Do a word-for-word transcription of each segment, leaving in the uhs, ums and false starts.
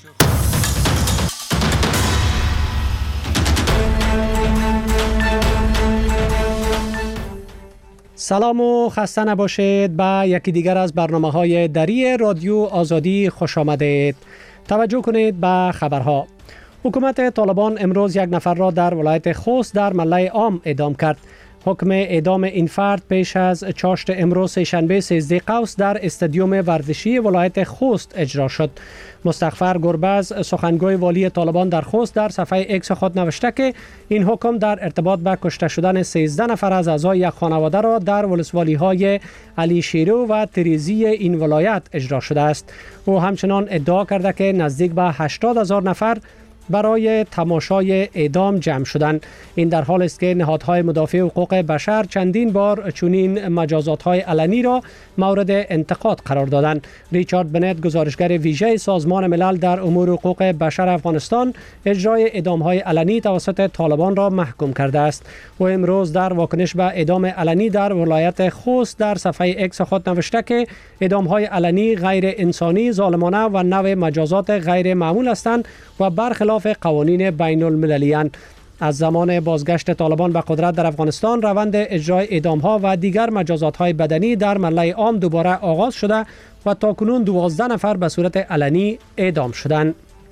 سلام و خسته نباشید. به یکی دیگر از برنامه‌های دری رادیو آزادی خوش آمدید. توجه کنید به خبرها. حکومت طالبان امروز یک نفر را در ولایت خوست در ملای عام اعدام کرد. حکم اعدام این فرد پیش از چاشت امروز سه‌شنبه سیزده قوس در استادیوم ورزشی ولایت خوست اجرا شد. مستغفر گربز سخنگوی والی طالبان در خوست در صفحه اکس خود نوشته که این حکم در ارتباط به کشته شدن سیزده نفر از اعضای یک خانواده را در ولسوالی های علی شیرو و تریزی این ولایت اجرا شده است. او همچنان ادعا کرده که نزدیک به هشتاد هزار نفر برای تماشای اعدام جمع شدند. این در حال است که نهادهای مدافع حقوق بشر چندین بار چنین مجازات‌های علنی را مورد انتقاد قرار دادند. ریچارد بنت گزارشگر ویژه سازمان ملل در امور حقوق بشر افغانستان اجرای اعدام‌های علنی توسط طالبان را محکوم کرده است. او امروز در واکنش به اعدام علنی در ولایت خوست در صفحه اکس خود نوشته که اعدام‌های علنی غیر انسانی، ظالمانه و نوع مجازات غیر معمول هستند و برخلاف قوانین بین المللی اند. از زمان بازگشت طالبان به قدرت در افغانستان روند اجرای اعدام‌ها و دیگر مجازات‌های بدنی در ملای عام دوباره آغاز شده و تاکنون دوازده نفر به صورت علنی اعدام شدند.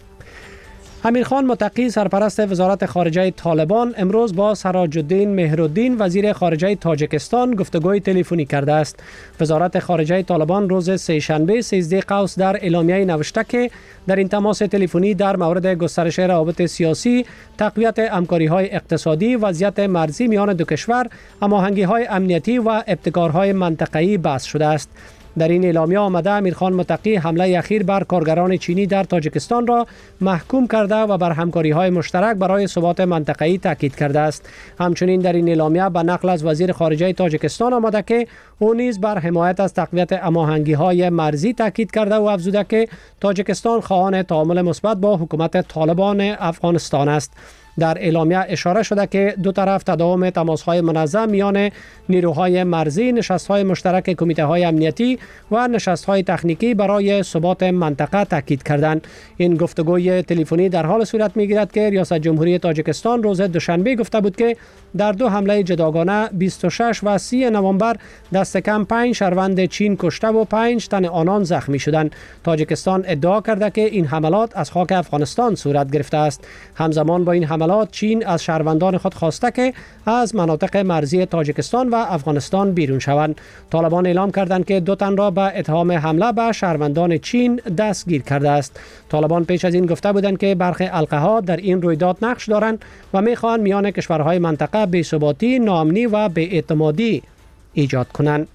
امیر خان متقی سرپرست وزارت خارجه طالبان امروز با سراج الدین مهرالدین وزیر خارجه تاجیکستان گفتگوی تلفنی کرده است. وزارت خارجه طالبان روز سه‌شنبه سیزده قوس در اعلامیه نوشته که در این تماس تلفنی در مورد گسترش روابط سیاسی، تقویت همکاری‌های اقتصادی، وضعیت مرزی میان دو کشور، هماهنگی‌های امنیتی و ابتکارهای منطقه‌ای بحث شده است. در این اعلامیه آمده امیرخان متقی حمله اخیر بر کارگران چینی در تاجیکستان را محکوم کرده و بر همکاری‌های مشترک برای ثبات منطقه‌ای تاکید کرده است. همچنین در این اعلامیه به نقل از وزیر خارجه تاجیکستان آمده که او نیز بر حمایت از تقویت هماهنگی‌های مرزی تاکید کرده و افزوده که تاجیکستان خواهان تعامل مثبت با حکومت طالبان افغانستان است. در اعلامیه اشاره شده که دو طرف تداوم تماس‌های منظم میان نیروهای مرزی، نشست‌های مشترک کمیته‌های امنیتی و نشست‌های تکنیکی برای ثبات منطقه تاکید کردند. این گفتگوی تلفنی در حال صورت می‌گیرد که ریاست جمهوری تاجیکستان روز دوشنبه گفته بود که در دو حمله جداگانه بیست و شش و سی نوامبر دست کم پنج شهروند چین کشته و پنج تن آنان زخمی شدند. تاجیکستان ادعا کرده که این حملات از خاک افغانستان صورت گرفته است. همزمان با این حملات چین از شهروندان خود خواسته که از مناطق مرزی تاجیکستان و افغانستان بیرون شوند. طالبان اعلام کردند که دو تن را به اتهام حمله به شهروندان چین دستگیر کرده است. طالبان پیش از این گفته بودند که برخی حلقه ها در این رویداد نقش دارند و می‌خواهند میان کشورهای منطقه بی‌ثباتی، ناامنی و بی‌اعتمادی ایجاد کنند.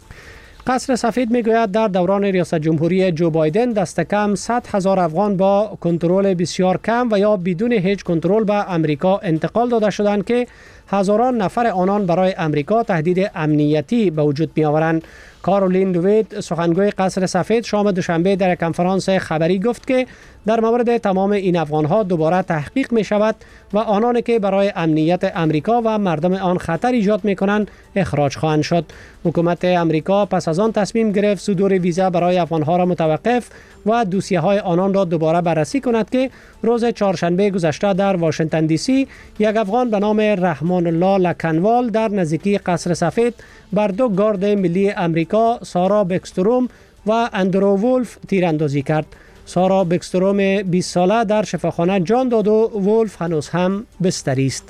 قصر سفید میگوید در دوران ریاست جمهوری جو بایدن دست کم صد هزار افغان با کنترل بسیار کم و یا بدون هیچ کنترل به امریکا انتقال داده شدند که هزاران نفر آنان برای امریکا تهدید امنیتی به وجود می آورند. کارولین لوید سخنگوی قصر سفید شام دوشنبه در کنفرانس خبری گفت که در مورد تمام این افغانها دوباره تحقیق می شود و آنانی که برای امنیت امریکا و مردم آن خطر ایجاد می کنند اخراج خواهند شد. حکومت امریکا پس از آن تصمیم گرفت صدور ویزا برای افغانها را متوقف و دوسیه های آنان را دوباره بررسی کند که روز چهارشنبه گذشته در واشنگتن دی سی یک افغان به نام رحمان الله لکنوال در نزدیکی قصر سفید بر دو گارد ملی امریکا سارا بکستروم و اندرو وولف تیراندازی کرد. سارا بکستروم بیست ساله در شفاخانه جان داد و وولف هنوز هم بستری است.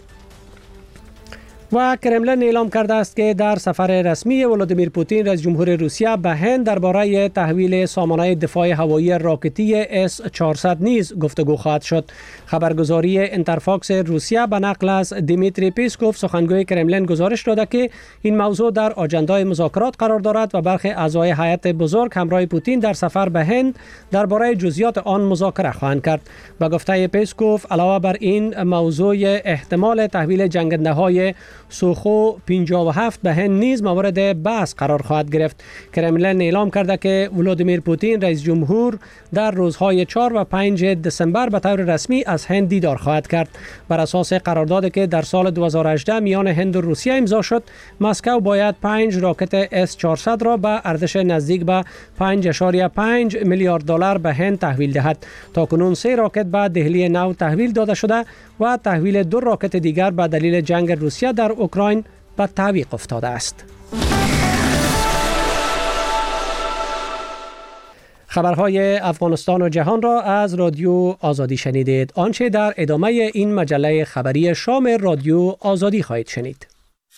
و کرملین اعلام کرده است که در سفر رسمی ولادیمیر پوتین رئیس جمهور روسیه به هند درباره تحویل سامانه دفاع هوایی راکتی اس چهارصد نیز گفتگو خواهد شد. خبرگزاری اینترفاکس روسیه به نقل از دیمیتری پیسکوف سخنگوی کرملین گزارش داده که این موضوع در آجندای مذاکرات قرار دارد و برخی اعضای هیئت بزرگ همراه پوتین در سفر به هند درباره جزئیات آن مذاکره خواهند کرد. به گفته پیسکوف علاوه بر این موضوع احتمال تحویل جنگنده‌های سوخو پنجاه و هفت به هند نیز مورد بحث قرار خواهد گرفت. کرملین اعلام کرده که ولادیمیر پوتین رئیس جمهور در روزهای چهار و پنج دسامبر به طور رسمی از هند دیدار خواهد کرد. بر اساس قراردادی که در سال دو هزار و هجده میان هند و روسیه امضا شد، مسکو باید پنج راکت اس چهارصد را به ارزش نزدیک به پنج اشاریه پنج میلیارد دلار به هند تحویل دهد. تاکنون سه راکت به دهلی نو تحویل داده شده و تحویل دو راکت دیگر به دلیل جنگ روسیه در اوکراین به تعویق افتاده است. خبرهای افغانستان و جهان را از رادیو آزادی شنیدید. آنچه در ادامه این مجله خبری شام رادیو آزادی خواهید شنید.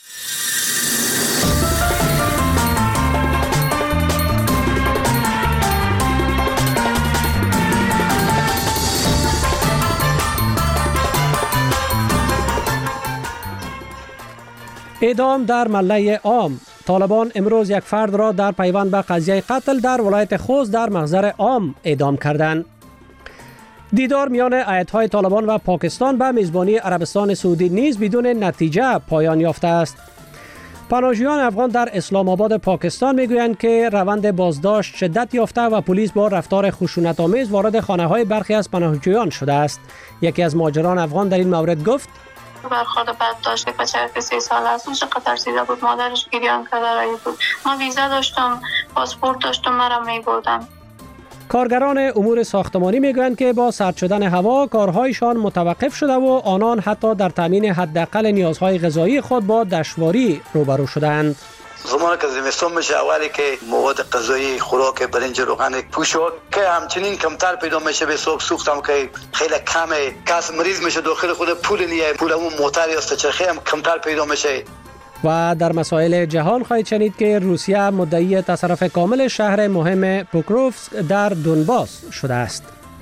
اعدام در مله عام. طالبان امروز یک فرد را در پیوند به قضیه قتل در ولایت خوست در محضر عام اعدام کردند. دیدار میان ایت‌های طالبان و پاکستان به میزبانی عربستان سعودی نیز بدون نتیجه پایان یافته است. پناهجویان افغان در اسلام آباد پاکستان میگویند که روند بازداشت شدت یافته و پلیس با رفتار خشونت‌آمیز وارد خانه‌های برخی از پناهجویان شده است. یکی از مهاجران افغان در این مورد گفت: برخورد بد داشته. بچه که سی سال است چقدر ترسیده بود، مادرش گریان کرده رایی بود. ما ویزا داشتم، پاسپورت داشتم، مرا می بردن. کارگران امور ساختمانی میگویند که با سرد شدن هوا کارهایشان متوقف شده و آنان حتی در تامین حداقل نیازهای غذایی خود با دشواری روبرو شدند. زمانی که زمستان میشه، اولی که مواد غذایی، خوراک، برنج، روغن، پوشاک که همچنین کمتر پیدا میشه. به صبح سوختم که خیلی کمه، کس مریض میشه داخل خود پول نیه، پول اون موتر یا چرخه هم کمتر پیدا میشه. و در مسائل جهان خواهید شنید که روسیه مدعی تصرف کامل شهر مهم پوکروفسک در دونباس شده است.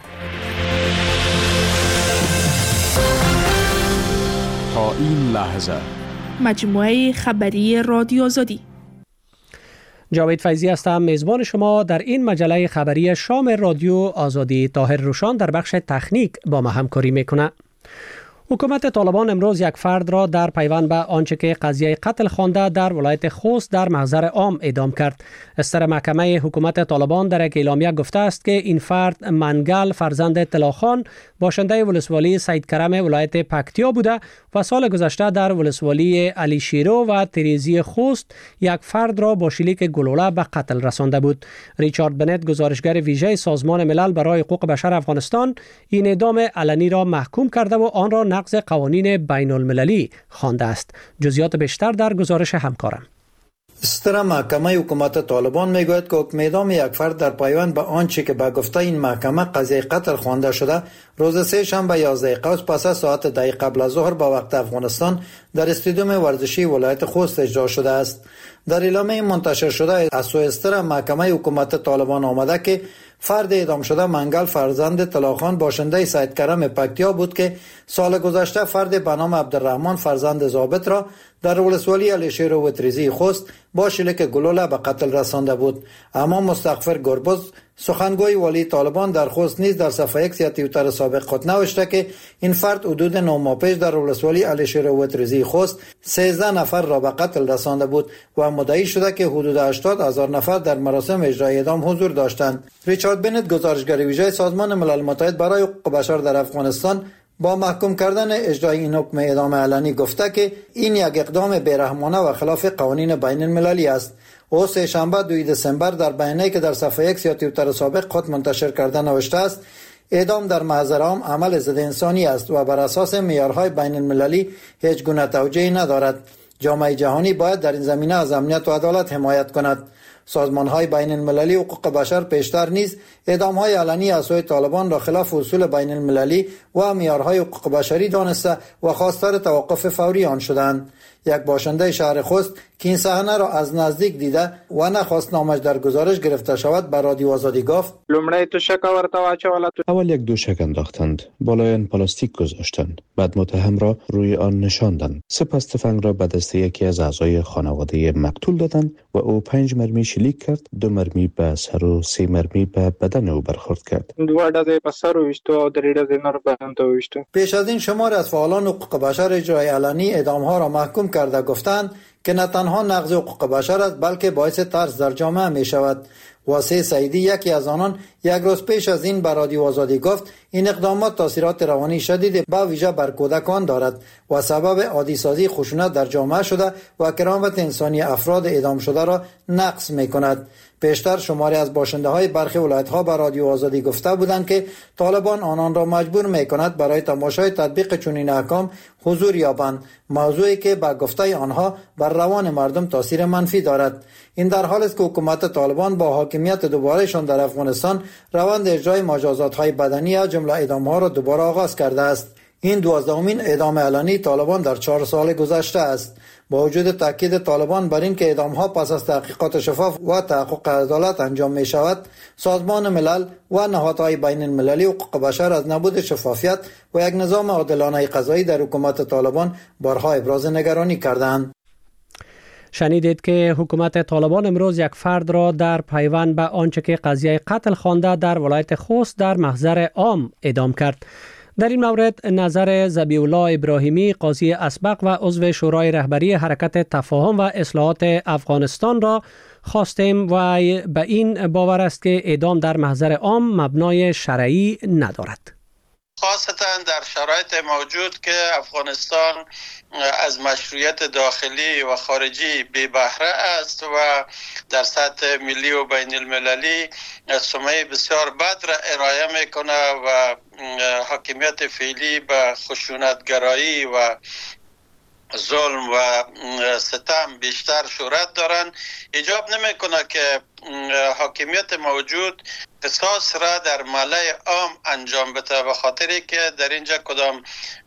تا این لحظه مجموعه خبری رادیو آزادی. جاوید فیضی هستم، میزبان شما در این مجله خبری شام رادیو آزادی. طاهر روشان در بخش تکنیک با ما همکاری میکنه. حکومت طالبان امروز یک فرد را در پیوند به آنچه که قضیه قتل خوانده در ولایت خوست در محضر عام اعدام کرد. استر محکمه حکومت طالبان در یک اعلامیه گفته است که این فرد منگل فرزند طلاخان باشنده ولسوالی سید کرم ولایت پکتیا بوده و سال گذشته در ولسوالی علی شیرو و تریزی خوست یک فرد را با شلیک گلوله به قتل رسانده بود. ریچارد بنت، گزارشگر ویژه سازمان ملل برای حقوق بشر افغانستان، این اعدام علنی را محکوم کرده و آن را نقض قوانین بین المللی خوانده است. جزئیات بیشتر در گزارش همکارم. استر محکمه حکومت طالبان میگوید که حکم اعدام یک فرد در پیوند به آنچه که به گفته این محکمه قضیه قتل خوانده شده روز سه شنبه یازده قوس پس از ساعت ده قبل از ظهر با وقت افغانستان در استادیوم ورزشی ولایت خوست اجرا شده است. در اعلامیه منتشر شده از سوی استر محکمه حکومت طالبان آمده که فرد اعدام شده منگل فرزند طلاخان باشنده سید کرم پکتیا بود که سال گذشته فرد به نام عبدالرحمن فرزند ضابط را در ولسوالی علیشیر و تریزی خوست با شلیک گلوله به قتل رسانده بود. اما مستغفر گربز، سخنگوی والی طالبان در خوست نیز در صفحه اکس یا توییتر سابق خود نوشته که این فرد حدود نه ماه پیش در ولسوالی علیشیر و تریزی خوست سیزده نفر را به قتل رسانده بود و مدعی شده که حدود هشتاد هزار نفر در مراسم اجرای اعدام حضور داشتند. ریچارد بنت، گزارشگر ویژه سازمان ملل متحد برای حقوق بشر در افغانستان، با محکوم کردن اجرای این حکم اعدام علنی گفته که این یک اقدام بیرحمانه و خلاف قوانین بین المللی است. او سه شنبه دوم دسامبر در بیانیه‌ای که در صفحه اکس یا توییتر سابق خود منتشر کرده نوشته است: اعدام در محضر عام عمل ضد انسانی است و بر اساس معیارهای بین المللی هیچ گونه توجیهی ندارد. جامعه جهانی باید در این زمینه از امنیت و عدالت حمایت کند. سازمان‌های بین المللی حقوق بشر پیشتر نیز اعدام‌های علنی از سوی طالبان را خلاف اصول بین المللی و معیارهای حقوق بشری دانسته و خواستار توقف فوری آن شدند. یک باشنده شهر خوست که این صحنه را از نزدیک دیده و نخواست نامش در گزارش گرفته شود به رادیو آزادی گفت: لومړی توشک ورته واچول. اول یک دوشک انداختند، بالای آن پلاستیک گذاشتند، بعد متهم را روی آن نشاندند، سپس تفنگ را به دست یکی از اعضای خانواده مقتول دادند و او پنج مرمی شلیک کرد. دو مرمی به سر و سه مرمی به بدن او برخورد کرد. دو ډزې په سر وویشتو او درې ډزې نور بدن ته وویشتو. پیش از این شمار از فعالان حقوق بشر اجرای علنی اعدام‌ها را محکوم کرده گفتند که نه تنها نقض حقوق بشر است بلکه باعث ترس در جامعه می شود. واسع سعیدی یکی از آنان یک روز پیش از این به رادیو آزادی گفت این اقدامات تاثیرات روانی شدید به ویژه بر کودکان دارد و سبب عادی سازی خشونت در جامعه شده و کرامت انسانی افراد اعدام شده را نقض می کند. پیشتر شماری از باشنده های برخی ولایت ها به رادیو آزادی گفته بودند که طالبان آنان را مجبور می کند برای تماشای تطبیق چنین احکام حضور یابند، موضوعی که به گفته آنها بر روان مردم تاثیر منفی دارد. این در حالی است که حکومت طالبان با حاکمیت دوبارهشان در افغانستان روند اجرای مجازات های بدنی از جمله اعدام ها را دوباره آغاز کرده است. این دوازدهمین اعدام علنی طالبان در چهار سال گذشته است. با وجود تاکید طالبان بر این که اعدام ها پس از تحقیقات شفاف و تحقق عدالت انجام می شود، سازمان ملل و نهادهای بین المللی حقوق بشر از نبود شفافیت و یک نظام عادلانه قضایی در حکومت طالبان بارها ابراز نگرانی کردند. شنیدید که حکومت طالبان امروز یک فرد را در پیوند به آنچه که قضیه قتل خوانده در ولایت خوست در محضر عام اعدام کرد. در این مورد نظر ذبیح الله ابراهیمی قاضی اسبق و عضو شورای رهبری حرکت تفاهم و اصلاحات افغانستان را خواستیم و به این باور است که اعدام در محضر عام مبنای شرعی ندارد. خاصتا در شرایط موجود که افغانستان از مشروعیت داخلی و خارجی بی بهره است و در سطح ملی و بین المللی سمعه بسیار بد را ارائه میکنه و حاکمیت فعلی به خشونتگرایی و ظلم و ستم بیشتر شهرت دارن، ایجاب نمیکنه که حاکمیت موجود قصاص را در ملأ عام انجام بده، به خاطری که در اینجا کدام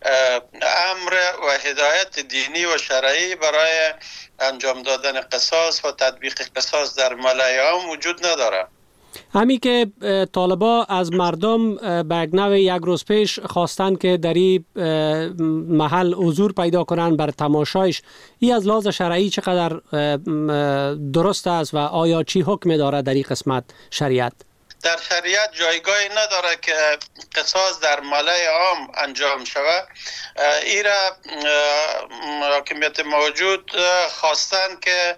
امر و هدایت دینی و شرعی برای انجام دادن قصاص و تطبیق قصاص در ملأ عام وجود نداره. همی که طالبا از مردم به یک نوع یک روز پیش خواستند که در این محل حضور پیدا کنند بر تماشایش، این از لحاظ شرعی چقدر درست است و آیا چی حکم داره در این قسمت شریعت؟ در شریعت جایگاهی نداره که قصاص در ملأ عام انجام شود. ایرا حاکمیت موجود خواستند که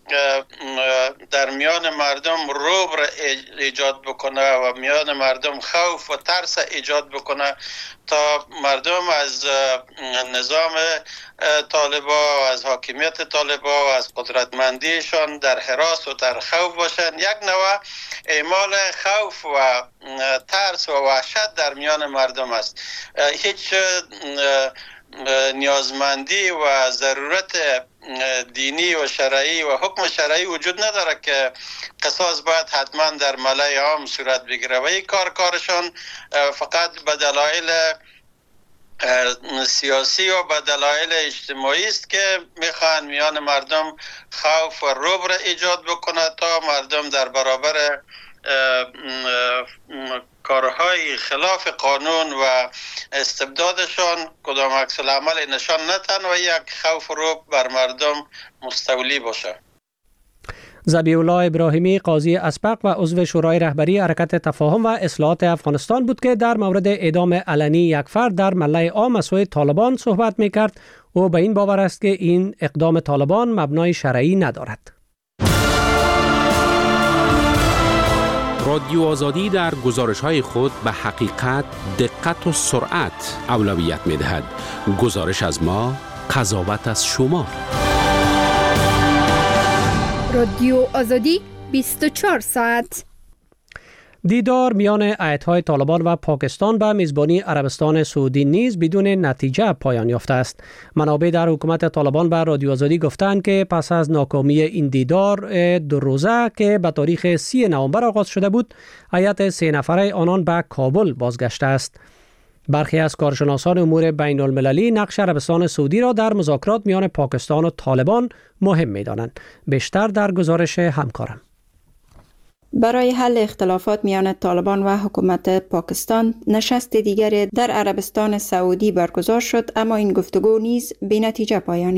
در میان مردم رعب را ایجاد بکنه و میان مردم خوف و ترس ایجاد بکنه تا مردم از نظام طالبا و از حاکمیت طالبا و از قدرتمندیشان در هراس و در خوف باشند. یک نوع اعمال خوف و ترس و وحشت در میان مردم است. هیچ نیازمندی و ضرورت دینی و شرعی و حکم شرعی وجود نداره که قصاص باید حتما در ملأ عام صورت بگیره و این کار کارشان فقط به دلایل سیاسی و به دلایل اجتماعی است که میخوان میان مردم خوف و رعب را ایجاد بکنه تا مردم در برابر کارهای خلاف قانون و استبدادشان کدام عکس العمل نشان نتن و یک خوف و رعب بر مردم مستولی باشه. ذبیح الله ابراهیمی قاضی اسبق و عضو شورای رهبری حرکت تفاهم و اصلاحات افغانستان بود که در مورد اعدام علنی یک فرد در ملأ عام از سوی طالبان صحبت میکرد و به این باور است که این اقدام طالبان مبنای شرعی ندارد. رادیو آزادی در گزارش‌های خود به حقیقت، دقت و سرعت اولویت می‌دهد. گزارش از ما، قضاوت از شما. رادیو آزادی بیست و چهار ساعت. دیدار میان ایت‌های طالبان و پاکستان به میزبانی عربستان سعودی نیز بدون نتیجه پایان یافته است. منابع در حکومت طالبان به رادیو آزادی گفتند که پس از ناکامی این دیدار دو روزه که به تاریخ سی نوامبر آغاز شده بود، هیئت سه نفره آنان به کابل بازگشته است. برخی از کارشناسان امور بین المللی نقش عربستان سعودی را در مذاکرات میان پاکستان و طالبان مهم می‌دانند. بیشتر در گزارش همکارم. برای حل اختلافات میان طالبان و حکومت پاکستان نشست دیگری در عربستان سعودی برگزار شد، اما این گفتگو نیز بی نتیجه پایان یافت.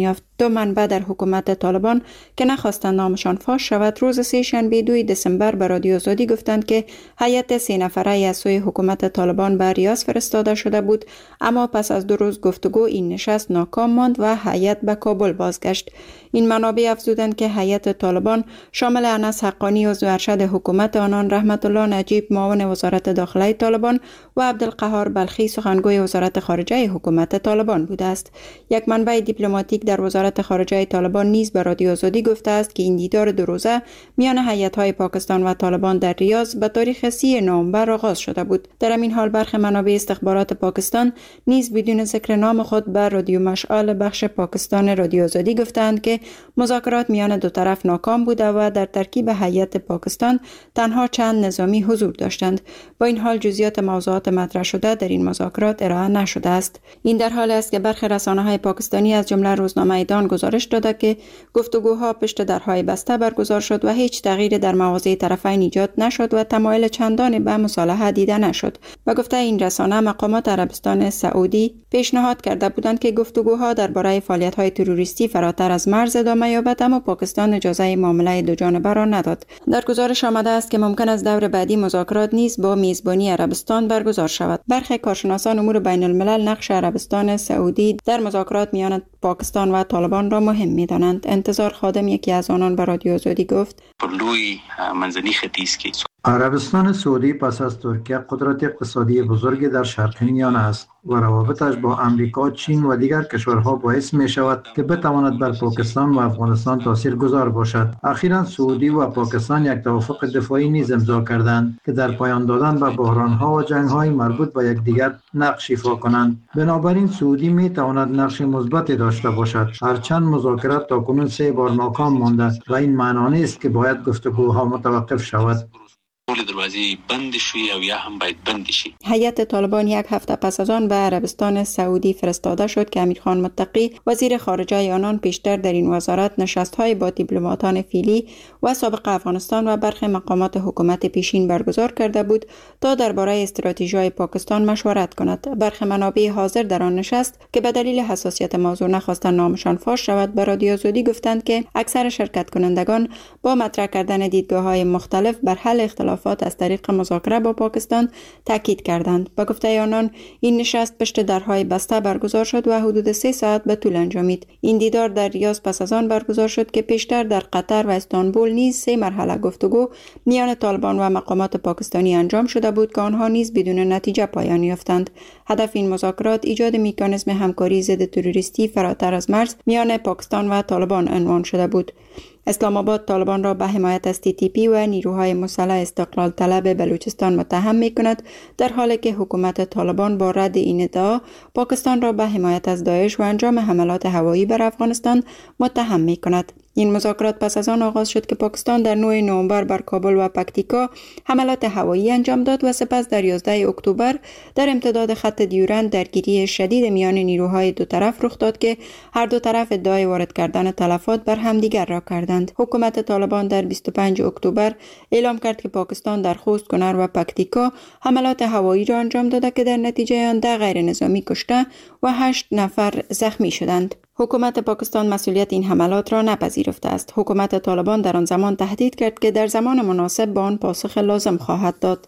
دو منبع در حکومت طالبان که نخواستند نامشان فاش شود روز سه شنبه دوم دسامبر به رادیو آزادی گفتند که هیئت سه نفره از سوی حکومت طالبان به ریاض فرستاده شده بود، اما پس از دو روز گفتگو این نشست ناکام ماند و هیئت به کابل بازگشت. این منابع افزودند که هیئت طالبان شامل انس حقانی عضو ارشد حکومت آنان، رحمت الله نجیب معاون وزارت داخله طالبان و عبدالقهار بلخی سخنگوی وزارت خارجه حکومت طالبان بوده است. یک منبع دیپلماتیک در وزارت خارجه طالبان نیز به رادیو آزادی گفته است که این دیدار دو روزه میان هیئت‌های پاکستان و طالبان در ریاض به تاریخ سی نوامبر آغاز شده بود. در این حال برخی منابع استخبارات پاکستان نیز بدون ذکر نام خود به رادیو مشعل بخش پاکستان رادیو آزادی گفتند که مذاکرات میان دو طرف ناکام بوده و در ترکیب هیئت پاکستان تنها چند نظامی حضور داشتند. با این حال جزئیات موضوعات مطرح شده در این مذاکرات ارائه نشده است. این در حالی است که برخی رسانه‌های پاکستانی از جمله روزنامه دان گزارش داده که گفتگوها پشت درهای بسته برگزار شد و هیچ تغییری در مواضع طرفین ایجاد نشد و تمایل چندانی به مصالحه دیده نشد. و گفته این رسانه مقامات عربستان سعودی پیشنهاد کرده بودند که گفتگوها درباره فعالیت‌های تروریستی فراتر از مرز ادامه یابد، اما پاکستان اجازه معامله دو جانبه را نداد. در گزارش آمده است که ممکن است دور بعدی مذاکرات نیز با میزبانی عربستان برگزار شود. برخی کارشناسان امور بین الملل نقش عربستان سعودی در مذاکرات میان پاکستان و طالبان را مهم می‌دانند. انتظار خادم یکی از آنان به رادیو آزادی گفت: پرلوی منځني ختیځ کې عربستان سعودی پس از ترکیه قدرت اقتصادی بزرگی در شرق میانه است و روابطش با امریکا، چین و دیگر کشورها باعث می شود که بتواند بر پاکستان و افغانستان تاثیرگذار باشد. اخیراً سعودی و پاکستان یک توافق دفاعی نیز امضا کردند که در پایان دادن به بحران‌ها و جنگ‌های مربوط به یکدیگر نقش ایفا کنند. بنابراین سعودی می تواند نقش مثبتی داشته باشد، هرچند مذاکرات تاکنون سه بار ناکام مانده و این معنی نیست که باید گفتگوها متوقف شود. دروازه بند شوی او یا هم باید بند شي. هیئت طالبان یک هفته پس از آن به عربستان سعودی فرستاده شد که امیرخان متقی وزیر خارجه آنان پیشتر در این وزارت نشست‌های با دیپلماتان فعلی و سابق افغانستان و برخی مقامات حکومت پیشین برگزار کرده بود تا درباره استراتژی‌های پاکستان مشورت کند. برخی منابع حاضر در آن نشست که به دلیل حساسیت موضوع نخواستند نامشان فاش شود به رادیو آزادی گفتند که اکثر شرکت کنندگان با مطرح کردن دیدگاه‌های مختلف بر حل اختلافات از طریق مذاکره با پاکستان تاکید کردند. با گفته آنان این نشست پشت درهای بسته برگزار شد و حدود سه ساعت به طول انجامید. این دیدار در ریاض پس از آن برگزار شد که پیشتر در قطر و استانبول نیز سه مرحله گفتگو میان طالبان و مقامات پاکستانی انجام شده بود که آنها نیز بدون نتیجه پایان یافتند. هدف این مذاکرات ایجاد مکانیزم همکاری ضد تروریستی فراتر از مرز میان پاکستان و طالبان عنوان شده بود. اسلام آباد طالبان را به حمایت از تی تی پی و نیروهای مسلح استقلال طلب بلوچستان متهم می کند، در حالی که حکومت طالبان با رد این ادعا پاکستان را به حمایت از داعش و انجام حملات هوایی بر افغانستان متهم می کند. این مذاکرات پس از آن آغاز شد که پاکستان در نهم نوامبر بر کابل و پکتیکا حملات هوایی انجام داد و سپس در یازده اکتبر در امتداد خط دیورند درگیری شدید میان نیروهای دو طرف رخ داد که هر دو طرف ادعای وارد کردن تلفات بر همدیگر را کردند. حکومت طالبان در بیست و پنجم اکتبر اعلام کرد که پاکستان در خوست، کنر و پکتیکا حملات هوایی را انجام داده که در نتیجه آن ده غیر نظامی کشته و هشت نفر زخمی شدند. حکومت پاکستان مسئولیت این حملات را نپذیرفته است. حکومت طالبان در آن زمان تهدید کرد که در زمان مناسب به آن پاسخ لازم خواهد داد.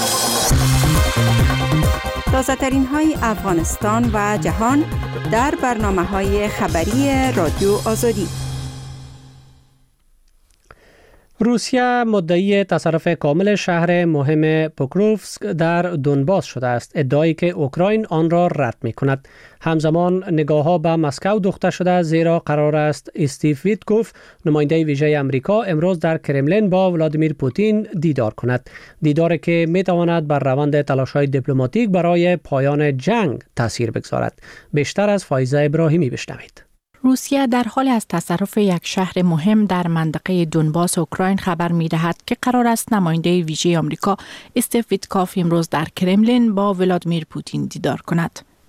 تازه‌ترین های افغانستان و جهان در برنامه‌های خبری رادیو آزادی. روسیه مدعی تصرف کامل شهر مهم پوکروفسک در دونباس شده است، ادعایی که اوکراین آن را رد می کند. همزمان نگاه‌ها به مسکو دوخته شده، زیرا قرار است استیو ویتکوف نماینده ویژه امریکا امروز در کرملین با ولادیمیر پوتین دیدار کند، دیداری که می تواند بر روند تلاش‌های دیپلماتیک برای پایان جنگ تاثیر بگذارد. بیشتر از فایزه ابراهیمی بشنوید. روسیه در حال از تصرف یک شهر مهم در منطقه دونباس اوکراین خبر می دهد که قرار است نماینده ویژه آمریکا استیو ویتکوف امروز در کرملین با ولادیمیر پوتین دیدار کند.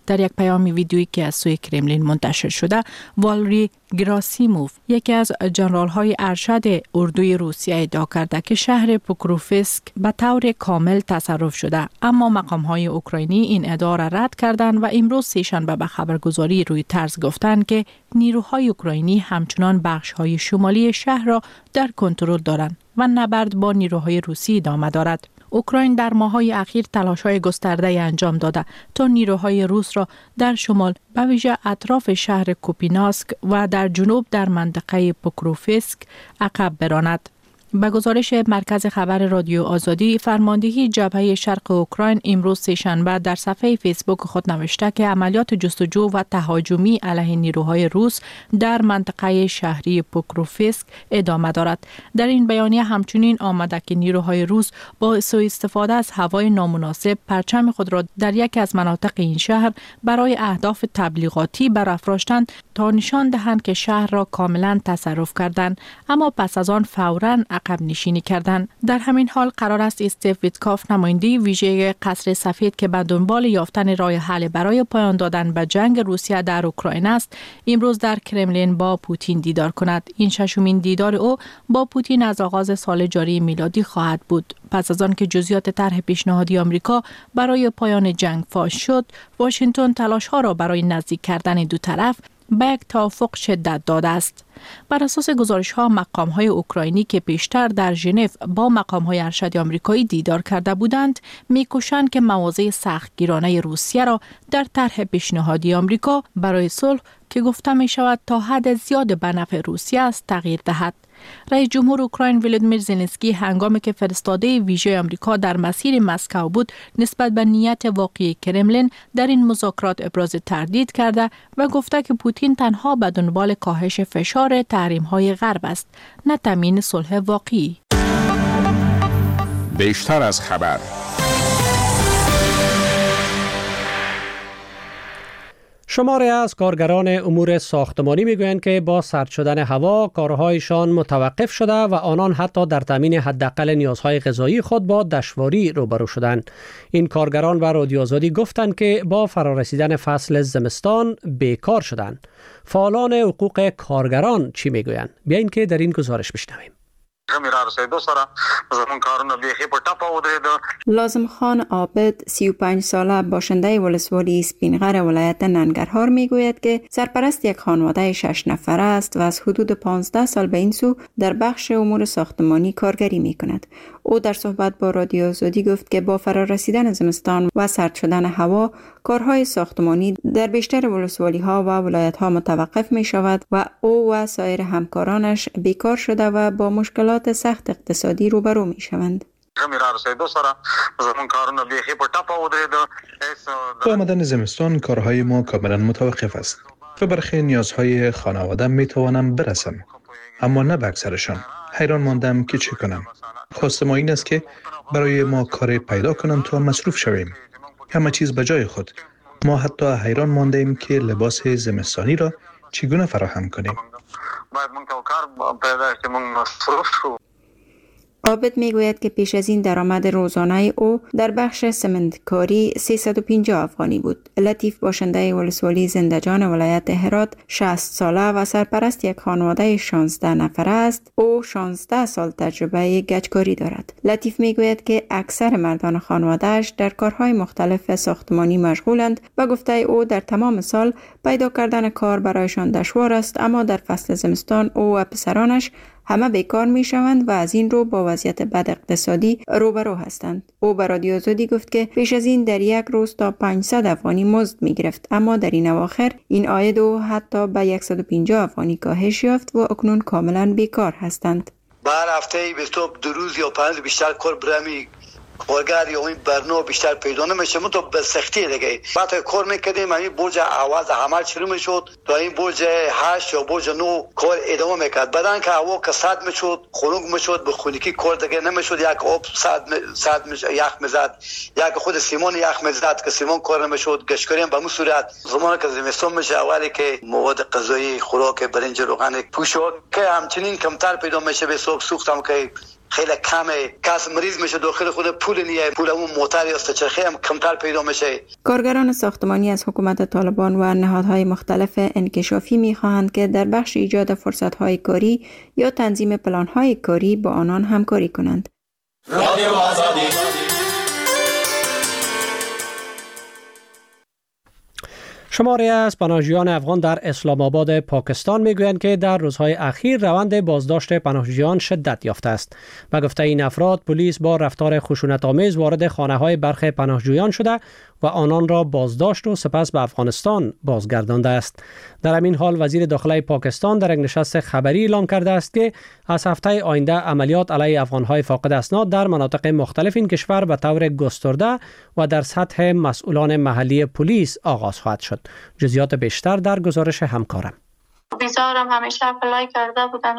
در یک پیام ویدیویی که از سوی کرملین منتشر شده، والری گراسیموف، یکی از ژنرال‌های ارشد اردوی روسیه، ادعا کرده که شهر پوکروفسک به طور کامل تصرف شده، اما مقام‌های اوکراینی این ادعا را رد کردند و امروز سه‌شنبه به خبرگزاری رویترز گفتند که نیروهای اوکراینی همچنان بخش‌های شمالی شهر را در کنترل دارند و نبرد با نیروهای روسی ادامه دارد. اوکراین در ماه‌های اخیر تلاش‌های گسترده انجام داده تا نیروهای روس را در شمال به ویژه اطراف شهر کوپیناسک و در جنوب در منطقه پوکروفسک عقب براند. به گزارش مرکز خبر رادیو آزادی، فرماندهی جبهه شرق اوکراین امروز سه‌شنبه در صفحه فیسبوک خود نوشته که عملیات جستجو و تهاجمی علیه نیروهای روس در منطقه شهری پوکروفسک ادامه دارد. در این بیانیه همچنین آمده که نیروهای روس با سوء استفاده از هوای نامناسب پرچم خود را در یکی از مناطق این شهر برای اهداف تبلیغاتی برافراشتند تا نشان دهند که شهر را کاملا تصرف کردند، اما پس از آن فوراً عقب نشینی کردند. در همین حال قرار است استیو ویتکاف، نماینده ویژه قصر سفید که به دنبال یافتن راه حل برای پایان دادن به جنگ روسیه در اوکراین است، امروز در کرملین با پوتین دیدار کند. این ششمین دیدار او با پوتین از آغاز سال جاری میلادی خواهد بود. پس از آن که جزئیات طرح پیشنهادی آمریکا برای پایان جنگ فاش شد، واشنگتن تلاش‌ها را برای نزدیک کردن دو طرف به یک توافق شدت داده است. بر اساس گزارش‌ها، مقام‌های اوکراینی که پیشتر در ژنو با مقام‌های ارشد آمریکایی دیدار کرده بودند، می‌کوشند که مواضع سختگیرانه روسیه را در طرح پیشنهادی آمریکا برای صلح که گفته می‌شود تا حد زیاد به نفع روسیه است تغییر دهد. رئیس جمهور اوکراین ولودیمیر زلنسکی هنگامی که فرستاده ویژه آمریکا در مسیر مسکو بود، نسبت به نیت واقعی کرملین در این مذاکرات ابراز تردید کرده و گفته که پوتین تنها به دنبال کاهش فشار تحریم‌های غرب است، نه تامین صلح واقعی. بیشتر از خبر. شماری از کارگران امور ساختمانی میگویند که با سرد شدن هوا کارهایشان متوقف شده و آنان حتی در تامین حداقل نیازهای غذایی خود با دشواری روبرو شدند. این کارگران به رادیو آزادی گفتند که با فرارسیدن فصل زمستان بیکار شدند. فعالان حقوق کارگران چی میگویند؟ بیاین که در این گزارش بشنویم. لازم خان عابد، سی و پنج ساله، باشنده ولسوالی اسپینغر ولایت ننگرهار میگوید که سرپرست یک خانواده شش نفره است و از حدود پانزده سال به این سو در بخش امور ساختمانی کارگری میکند. او در صحبت با رادیو آزادی گفت که با فرارسیدن زمستان و سرد شدن هوا، کارهای ساختمانی در بیشتر ولسوالی ها و ولایت ها متوقف می شود و او و سایر همکارانش بیکار شده و با مشکلات سخت اقتصادی روبرو می شوند. با آمدن زمستان کارهای ما کاملا متوقف است و برخی نیازهای خانواده می توانم برسم، اما نه به اکثرشان. حیران ماندم که چه کنم. خواست ما این است که برای ما کار پیدا کنند تا مصروف شویم. همه چیز به جای خود. ما حتی حیران مانده ایم که لباس زمستانی را چگونه فراهم کنیم. عابد میگوید که پیش از این درآمد روزانه او در بخش سمنتکاری سیصد و پنجاه افغانی بود. لطیف باشنده ولسوالی زندجان ولایت هرات، شصت ساله و سرپرست یک خانواده شانزده نفره است. او شانزده سال تجربه گچکاری دارد. لطیف میگوید که اکثر مردان خانواده‌اش در کارهای مختلف ساختمانی مشغولند و گفته او در تمام سال پیدا کردن کار برایشان دشوار است، اما در فصل زمستان او و پسرانش همه بیکار می شوند و از این رو با وضعیت بد اقتصادی روبرو هستند. او به رادیو آزادی گفت که پیش از این در یک روز تا پانصد افغانی مزد می گرفت، اما در این اواخر این عاید او حتی به صد و پنجاه افغانی کاهش یافت و اکنون کاملا بیکار هستند. بر هفته بیست دو روز یا پنج بیشتر کار برمی کارگر یا این برنامه بیشتر پیدا نمیشه. من تو به سختی دیگه بعد کار میکردیم، همین برج اول عمل شروع میشد تا این برج هشت یا برج نه کار ادامه میکرد. بعدن که هوا کساد میشد، خنک میشد، به خونگی کار دیگه نمیشد. یک آب صد صد یخ میزد، یک خود سیمان یخ میزد که سیمان کار نمیشد. گشتکاری هم به مو صورت زمانی که زمستان میشه، اولی که مواد غذایی، خوراک، برنج، روغن، پوشاک که همچنین کمتر پیدا میشه. به صبح سوختم که خیلی کمه. کس مریض میشه داخل خود پول نیه، پول اون موتر یا سه‌چرخه هم کمتر پیدا میشه. کارگران ساختمانی از حکومت طالبان و نهادهای مختلف انکشافی می‌خواهند که در بخش ایجاد فرصت‌های کاری یا تنظیم پلان‌های کاری با آنان همکاری کنند. رادیو آزادی. شماری از پناهجویان افغان در اسلام آباد پاکستان میگویند که در روزهای اخیر روند بازداشت پناهجویان شدت یافته است. به گفته این افراد، پلیس با رفتار خشونت‌آمیز وارد خانه‌های برخی پناهجویان شده و آنان را بازداشت و سپس به افغانستان بازگردانده است. در همین حال وزیر داخله پاکستان در یک نشست خبری اعلام کرده است که از هفته آینده عملیات علیه افغان‌های فاقد اسناد در مناطق مختلف این کشور به طور گسترده و در سطح مسئولان محلی پلیس آغاز خواهد شد. جزئیات بیشتر در گزارش همکارم. ویزارم همیشه اپلای کرده بودن،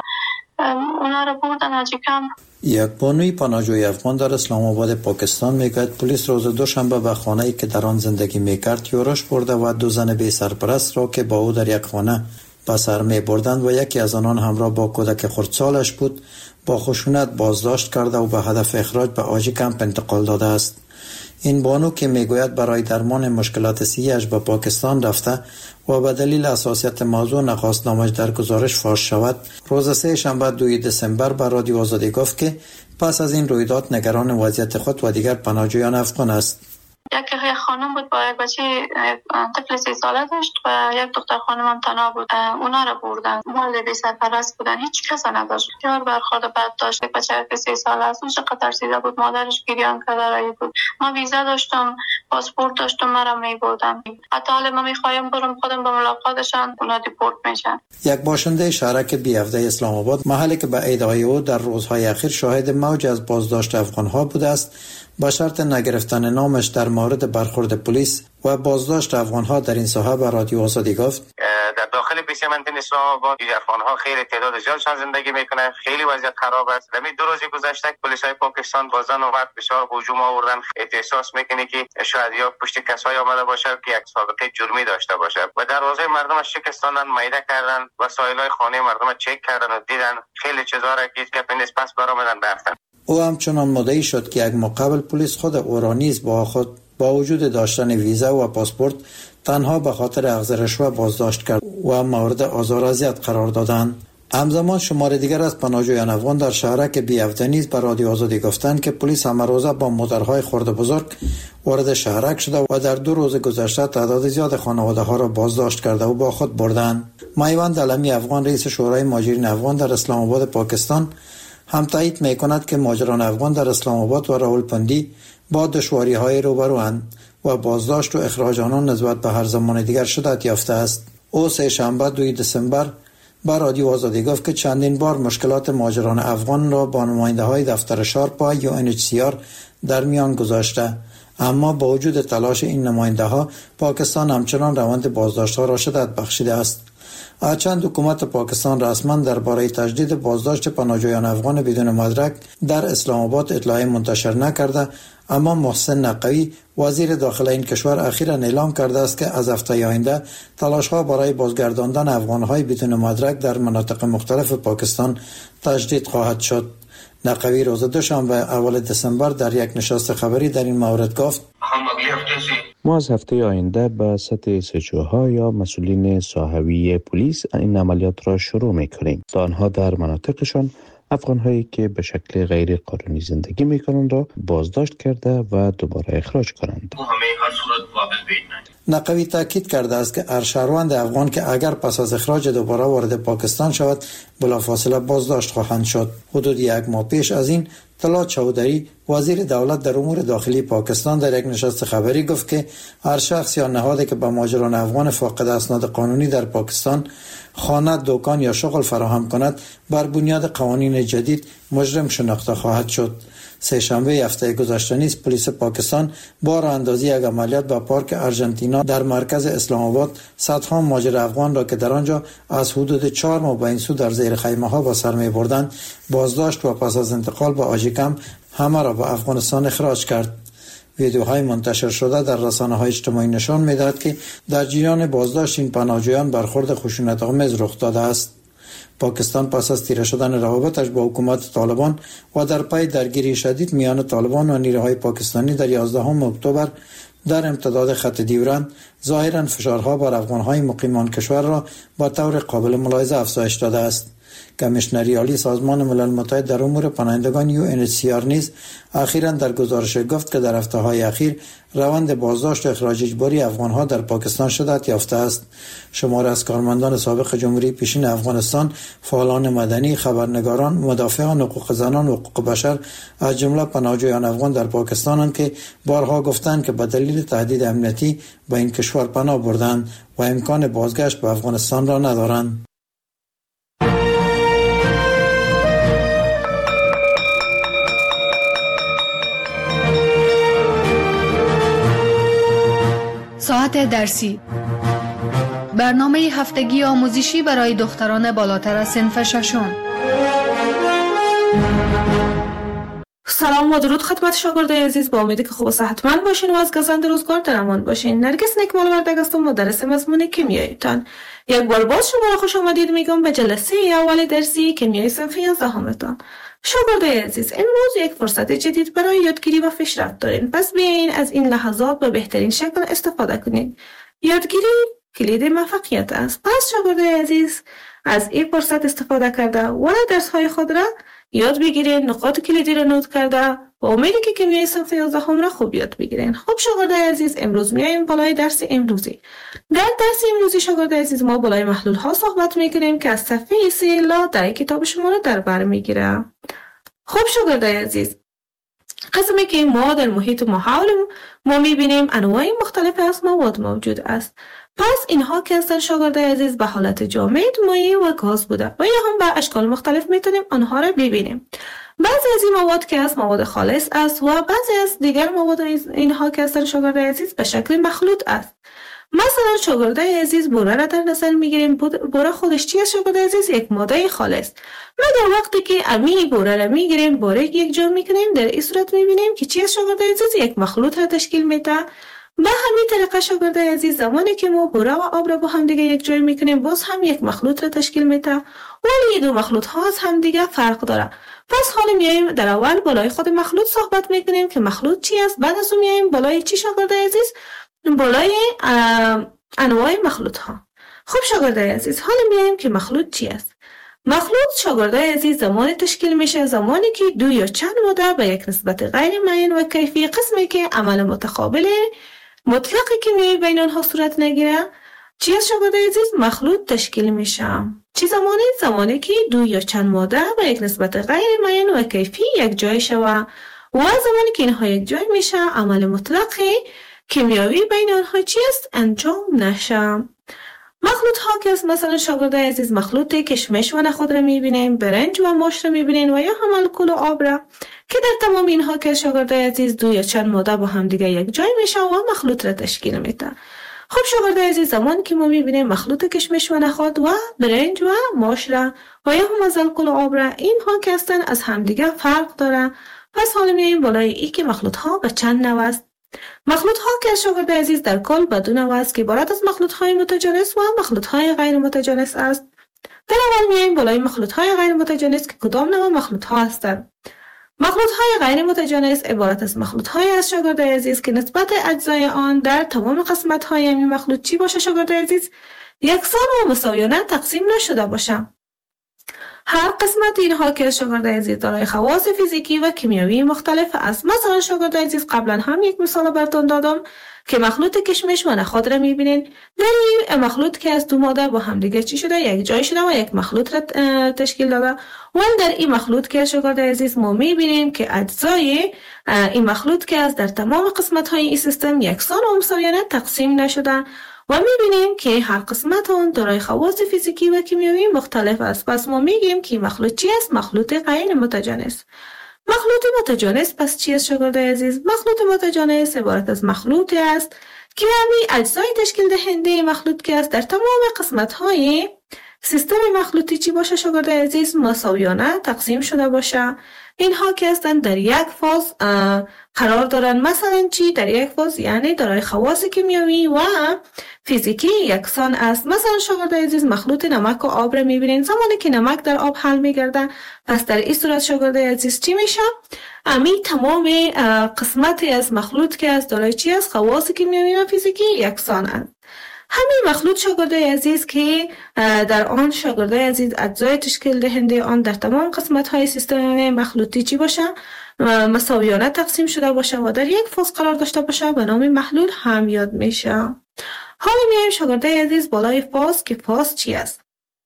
اونا رو بردن آجی کم. یک بانوی پناهجوی افغان در اسلام آباد پاکستان میگوید پلیس روز دوشنبه به خانه‌ای که در آن زندگی میکرد یورش برده و دو زن بی سرپرست را که با او در یک خانه به سر میبردند و یکی از آنان همراه با کودک خردسالش بود با خشونت بازداشت کرده و به هدف اخراج به آجی کمپ انتقال داده است. این بانو که میگوید برای درمان مشکلات صحی‌اش به پاکستان رفته و به دلیل حساسیت موضوع نخواست نامش در گزارش فاش شود، روز سه شنبه دوم دسامبر به رادیو آزادی گفت که پس از این رویداد نگران وضعیت خود و دیگر پناهجویان افغان است. یک خانم بود با یک بچه طفل سی ساله داشت و یک دختر خانم هم تنها بود. اونا رو بردن، مال بی سرپرست بودن، هیچ کس نداشت. بسیار برخورد بد داشت. یک بچه که سی ساله است، اون چقدر ترسیده بود، مادرش گریان کرده رایی بود. ما ویزا داشتم، پاسپورت داشتم، مرا میبردن. حتی حالا ما میخوایم برم خودم به ملاقاتشان، اونا دیپورت میشن. یک باشنده شهرک بی هفده اسلام آباد، محلی که به ادعای او در روزهای اخیر شاهد موج از بازداشت افغان‌ها بوده است، با شرط نگرفتن نامش در مورد برخورد پلیس و بازداشت افغان‌ها در این ساحه به رادیو آزادی گفت در داخل پیشمنزل اسلام آباد افغان‌ها خیلی تعداد زیادشان زندگی میکنند. خیلی وضعیت خراب است. در دو روز گذشته پلیس‌های پاکستان با زن و مرد بسیار هجوم آوردن. احساس میکنه که شاید یا پشت کسایی آمده باشه که یک سابقه جرمی داشته باشه و دروازه مردم شکستاندن، میده کردن، وسایل‌های خانه مردم چک کردن و دیدن خیلی چیزا را که که پس پس برآمدن رفتن. او همچنان مدعی شد که یک مقابل پلیس خود او را نیز با خود با وجود داشتن ویزا و پاسپورت تنها به خاطر اخذ رشوه بازداشت کرد و مورد آزار و اذیت قرار دادند. همزمان شمار دیگر از پناهجویان افغان در شهرک بی هفده نیز به رادیو آزادی گفتند که پلیس همه روزه با موتورهای خرد بزرگ وارد شهرک شده و در دو روز گذشته تعداد زیاد خانواده ها را بازداشت کرده و با خود بردند. میوند علمی افغان، رئیس شورای مهاجرین افغان در اسلام آباد پاکستان، هم تایید میکند که مهاجران افغان در اسلام آباد و راولپندی با دشواری‌های روبروند و بازداشت و اخراج آنان نسبت به هر زمان دیگر شدت یافته است. او سه شنبه دوم دسامبر با رادیو آزادی گفت که چندین بار مشکلات مهاجران افغان را با نماینده‌های دفتر شارپا یا ان اچ سی آر در میان گذاشته، اما با وجود تلاش این نماینده‌ها پاکستان همچنان روند بازداشت‌ها را شدت بخشیده است. هرچند حکومت پاکستان رسما درباره تجدید بازداشت پناهجویان افغان بدون مدرک در اسلام آباد اطلاعی منتشر نکرده، اما محسن نقوی وزیر داخله این کشور اخیراً اعلام کرده است که از هفته آینده تلاش‌ها برای بازگرداندن افغان‌های بدون مدرک در مناطق مختلف پاکستان تجدید خواهد شد. نقوی روز دوشنبه اول دسامبر در یک نشست خبری در این مورد گفت ما از هفته آینده به سطح سچوها یا مسئولین ساحوی پلیس این عملیات را شروع می‌کنیم تا آنها در مناطقشان افغان‌هایی که به شکل غیر قانونی زندگی می‌کنند را بازداشت کرده و دوباره اخراج کنند. نقوی تاکید کرده است که هر شهروند افغان که اگر پس از اخراج دوباره وارد پاکستان شود بلافاصله بازداشت خواهند شد. حدود یک ماه پیش از این طلعت چودری وزیر دولت در امور داخلی پاکستان در یک نشست خبری گفت که هر شخص یا نهادی که به مهاجران افغان فاقد اسناد قانونی در پاکستان خانه، دکان یا شغل فراهم کند بر بنیاد قوانین جدید مجرم شناخته خواهد شد. سه شنبه هفته گذشته نیز پلیس پاکستان با راه اندازی یک عملیات به پارک ارژانتینا در مرکز اسلام آباد صدها مهاجر افغان را که در آنجا از حدود چهار ماه به این سو در زیر خیمه ها به سر می بردند بازداشت و پس از انتقال به آژیکم همه را به افغانستان اخراج کرد. ویدیوهای منتشر شده در رسانه‌های اجتماعی نشان می‌دهد که در جریان بازداشت این پناهجویان برخورد خشونت‌آمیز رخ داده است. پاکستان پس از تیره شدن روابطش با حکومت طالبان و در پی درگیری شدید میان طالبان و نیروهای پاکستانی در یازدهم اکتبر در امتداد خط دیورند ظاهراً فشارها بر افغانهای مقیمان کشور را با طور قابل ملاحظه افزایش داده است. کمیشنری عالی سازمان ملل متحد در امور پناهندگان یو ان اچ سی آر نیز اخیراً در گزارش گفت که در هفته‌های اخیر روند بازداشت و اخراج اجباری افغانها در پاکستان شدت یافته است. شمار از کارمندان سابق جمهوری پیشین افغانستان، فعالان مدنی، خبرنگاران، مدافعان حقوق زنان و حقوق بشر از جمله پناهجویان افغان در پاکستانند که بارها گفتند که به دلیل تهدید امنیتی به این کشور پناه بردند و امکان بازگشت به افغانستان را ندارند. ساعت درسی، برنامه هفتگی آموزشی برای دختران بالاتر از صنف ششم. سلام و درود خدمت شاگردای عزیز، با امیدی که خوب و صحتمند باشین و از گزند روزگار در امان باشین. نرگس نکمال وردگ هستم، مدرس مضمون کیمیایتان. یک بار باز شما را خوش آمدید میگم به جلسه اول درسی کیمیای صنف یازدهمتان. شاگردای عزیز، امروز یک فرصت جدید برای یادگیری و پیشرفت دارین، پس بیاین از این لحظات به بهترین شکل استفاده کنید. یادگیری کلید موفقیت است. پس شاگردای عزیز، از این فرصت استفاده کرده و درس‌های خود را یاد بگیرین، نقاط کلیدی را نوت کرده و امیدی که کیمیای صنف یازدهم را خوب یاد بگیرین. خب شاگردای عزیز، امروز میایم بالای درس امروزی. در درس امروزی شاگردای عزیز ما بالای محلول ها صحبت میکنیم که از صفحه سه لا در کتاب شما را در بر میگیره. خب شاگردای عزیز، قسمی که ما در محیط ما حول ما میبینیم انواع مختلف از مواد موجود است. پس اینها که هستن شاگردای عزیز به حالت جامد، مایع و گاز بوده و یا هم به اشکال مختلف میتونیم آنها را ببینیم. بعضی از این مواد که است مواد خالص است و بعضی از دیگر مواد اینها که هستن شاگردای عزیز به شکل مخلوط است. مثلا شاگردای عزیز بوره را در نظر میگیریم. بوره خودش چی است شاگردای عزیز؟ یک ماده خالص. ما در وقتی که امی بوره را میگیریم، بوره یک جا میکنیم، در این صورت میبینیم که چی است شاگردای عزیز؟ یک مخلوط را تشکیل میده. به همین طریقه شاگردای عزیز زمانی که ما بوره و آب را با هم دیگه یک جای میکنیم، باز هم یک مخلوط را تشکیل میده، ولی این دو مخلوط ها از هم دیگه فرق داره. پس حالا میایم در اول بالای خود مخلوط صحبت میکنیم که مخلوط چی است، بعد از اون میایم بالای چی شاگردای عزیز؟ بالای انواع مخلوط ها. خب شاگردای عزیز، حالا میایم که مخلوط چی است. مخلوط شاگردای عزیز زمانی تشکیل میشه زمانی که دو یا چند ماده به یک نسبت غیر معین و کیفی، قسمی که عمل متقابل مطلقی که می بین آنها صورت نگیره، چی از شاگردای عزیز؟ مخلوط تشکیل میشه. چی زمانی؟ زمانی که دو یا چند ماده به یک نسبت غیر معین و کیفی یک جای شوه و زمانی که اینها یک جای میشه عمل مطلقی کیمیایی بین آنها چی است؟ انجام نشه. مخلوط ها که است مثلا شاگردای عزیز مخلوط کشمش و نخود را میبینیم، برنج و ماش را میبینیم و یا هم الکل و آب را که در تمام اینها که شاگردای عزیز دو یا چند ماده با هم دیگه یک جای میشه و مخلوط را تشکیل میده. خب شاگردای عزیز زمان که ما میبینیم مخلوط کشمش و نخود و برنج و ماش را و یا هم از الکل و آب را، اینها که هستن از هم دیگه فرق داره. پس حالا میایم بالای ای که مخلوط ها به چند نوع است. مخلوط ها که شاگردای عزیز در کل به دو نوع است که عبارت از مخلوط های متجانس و مخلوط های غیر متجانس است. در اول میایم بالای مخلوط های غیر متجانس که کدام نوع مخلوط ها هستند. مخلوط های غیر متجانس عبارت از مخلوط های از شاگردای عزیز که نسبت اجزای آن در تمام قسمت های این مخلوط چی باشه شاگردای عزیز؟ یکسان و مساویانه تقسیم نشده باشه. هر قسمت اینها که شاگردای عزیز دارای خواص فیزیکی و کیمیایی مختلف است. مثلا شاگردای عزیز قبلا هم یک مثال براتون دادم که مخلوط کشمش و نخود را میبینین. در این مخلوط که از دو ماده با هم دیگه چی شده؟ یک جای شده و یک مخلوط را تشکیل داده. و در این مخلوط که شاگردای عزیز ما میبینیم که اجزای این مخلوط که از در تمام قسمت های این سیستم یکسان و مساویانه تقسیم نشده و میبینیم که هر قسمت اون دارای خواص فیزیکی و کیمیایی مختلف است. پس ما میگیم که مخلوط چی است؟ مخلوط غیر متجانس. مخلوط متجانس پس چی است شاگردای عزیز؟ مخلوط متجانس عبارت از مخلوطی است که همین اجزای تشکیل دهنده مخلوط که است در تمام قسمت های سیستم مخلوطی چی باشه شاگردای عزیز؟ مساویانه تقسیم شده باشه. اینها که هستند در یک فاز قرار دارن. مثلا چی؟ در یک فاز یعنی دارای خواص کیمیایی و فیزیکی یکسان است. مثلا شاگردای عزیز مخلوط نمک و آب را میبینین. زمانی که نمک در آب حل میگرده، پس در این صورت شاگردای عزیز چی میشه؟ امی تمام قسمتی از مخلوط که از دارای چی است؟ خواص کیمیایی و فیزیکی یکسان است. همین مخلوط شاگردای عزیز که در آن شاگردای عزیز اجزای تشکیل دهنده آن در تمام قسمت های سیستم مخلوطی چی باشه؟ مساویانه تقسیم شده باشه و در یک فاز قرار داشته باشه به نام محلول هم یاد میشه. حالا میایم شاگردای عزیز بالای فاز که فاز چی است؟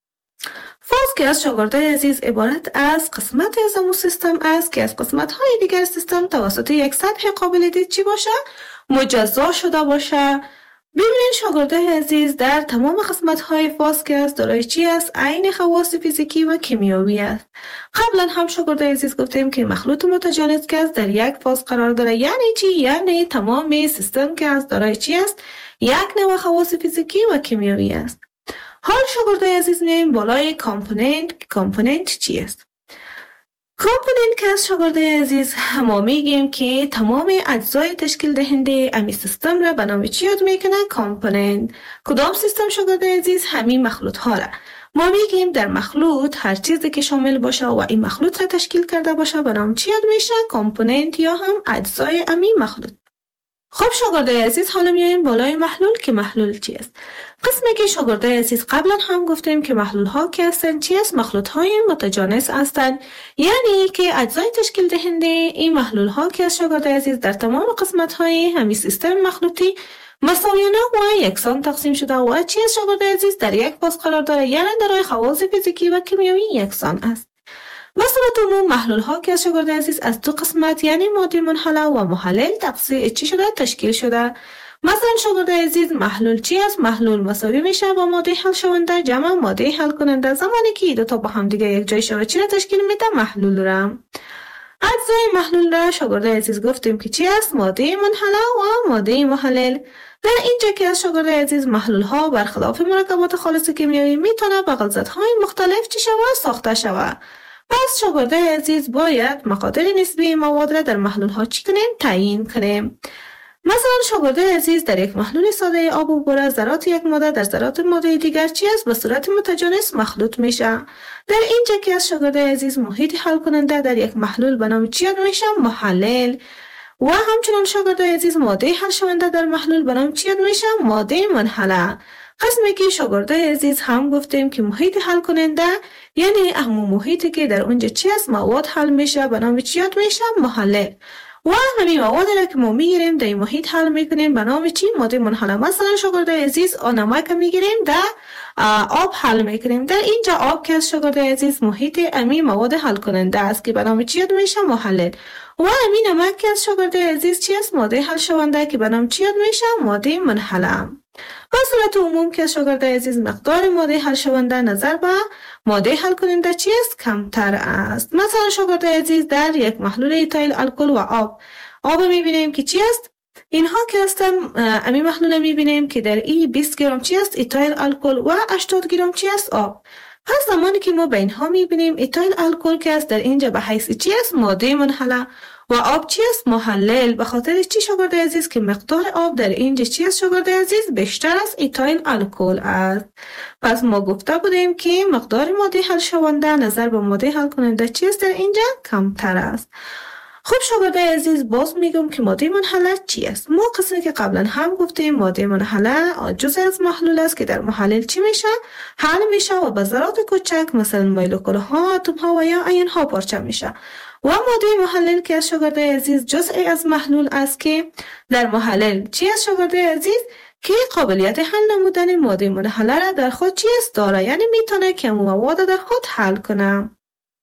فاز که از شاگردای عزیز عبارت از قسمت از امو سیستم است که از قسمت های دیگر سیستم توسط یک سطح قابل دید چی باشه؟ مجزا شده باشه. ببینید شاگردای عزیز در تمام قسمت های فاز که است دارای چی است؟ عین خواص فیزیکی و کیمیایی است. قبلا هم شاگردای عزیز گفتیم که مخلوط متجانس که است در یک فاز قرار داره. یعنی چی؟ یعنی تمام سیستم که است دارای چی است؟ یک نوع خواص فیزیکی و کیمیایی است. حال شاگردای عزیز میایم بالای کامپوننت. کامپوننت چی است؟ کامپوننت که از شاگردای عزیز ما میگیم که تمام اجزای تشکیل دهنده امی سیستم را به نام چی یاد میکنه؟ کامپوننت. کدام سیستم شاگردای عزیز؟ همین مخلوط ها را. ما میگیم در مخلوط هر چیزی که شامل باشه و این مخلوط را تشکیل کرده باشه به نام چی یاد میشه؟ کامپوننت یا هم اجزای امی مخلوط. خب شاگردای عزیز حالا میایم بالای محلول که محلول چی است؟ قسمی که شاگردای عزیز قبلا هم گفتیم که محلول ها که هستند چی است؟ مخلوط های متجانس هستند. یعنی که اجزای تشکیل دهنده این محلول ها که از شاگردای عزیز در تمام قسمت های همین سیستم مخلوطی مساویانه و یکسان تقسیم شده و چی است شاگردای عزیز در یک فاز قرار داره. یعنی دارای خواص فیزیکی و کیمیایی یکسان است. مثلا عموم محلول ها که از شاگردای عزیز از دو قسمت یعنی ماده منحله و محلل تقسیم چی شده؟ تشکیل شده. مثلا شاگردای عزیز محلول چی است؟ محلول مساوی میشه با ماده حل شونده جمع ماده حل کننده. زمانی که دو تا با هم دیگه یک جای شود چی را تشکیل میده؟ محلول را. اجزای محلول را شاگردای عزیز گفتیم که چی است؟ ماده منحله و ماده محلل. در اینجا که از شاگردای عزیز محلول ها برخلاف مرکبات خالص کیمیایی میتونه با غلظت‌های مختلف چی شود؟ ساخته شود. پس شاگردای عزیز باید مقادیر نسبی مواد را در محلول ها چی کنیم؟ تعیین کنیم. مثلا شاگردای عزیز در یک محلول ساده آب و بوره ذرات یک ماده در ذرات ماده دیگر چی است؟ به صورت متجانس مخلوط میشه. در اینجا که از شاگردای عزیز محیط حل کننده در یک محلول به نام چی یاد میشه؟ محلل. و همچنان شاگردای عزیز ماده حل شونده در محلول به نام چی یاد میشه؟ ماده منحله. قسمی که شاگردای عزیز هم گفتیم که محیط حل کننده یعنی همون محیطی که در اونجا چی است؟ مواد حل میشه به نام چی یاد میشه؟ محلل. و همین مواد را که ما میگیریم در این محیط حل میکنیم به نام چی؟ ماده منحله. مثلا شاگردای عزیز نمک میگیریم در آب حل میکنیم. در اینجا آب که از شاگردای عزیز محیط امی مواد حل کننده است که به نام چی یاد میشه؟ محلل. و همین نمک که از شاگردای عزیز چی است؟ ماده حل شونده که به نام چی یاد میشه؟ ماده منحله. به صورت عموم که شاگردای عزیز مقدار ماده حل شونده نظر به ماده حل کننده چی است؟ کمتر است. مثلا شاگردای عزیز در یک محلول ایتایل الکل و آب آب میبینیم که چی است؟ اینها که هستن امی محلول میبینیم که در این بیست گرم چی است؟ ایتایل الکل و هشتاد گرم چی است؟ آب. پس زمانی که ما به اینها میبینیم ایتایل الکل که است در اینجا به حیث چی است؟ ماده منحله و آب چی است؟ محلل. به خاطر چی شاگردای عزیز که مقدار آب در اینجا چی است شاگردای عزیز؟ بیشتر از ایتایل الکل است. پس ما گفته بودیم که مقدار ماده حل شونده نظر به ماده حل کننده چی است در اینجا؟ کمتر است. خب شاگردای عزیز باز میگم که ماده منحله چی است؟ ما قسمی که قبلا هم گفتیم ماده منحله جزء از محلول است که در محلل چی میشه؟ حل میشه و به ذرات کوچک مثلا مولکول ها، اتم ها و یا آیون ها پارچه میشه. و ماده محلل که از شاگردای عزیز جزئی از محلول است که در محلل چی است شاگردای عزیز؟ که قابلیت حل نمودن ماده منحله را در خود چی است داره، یعنی میتونه که مواد در خود حل کنه.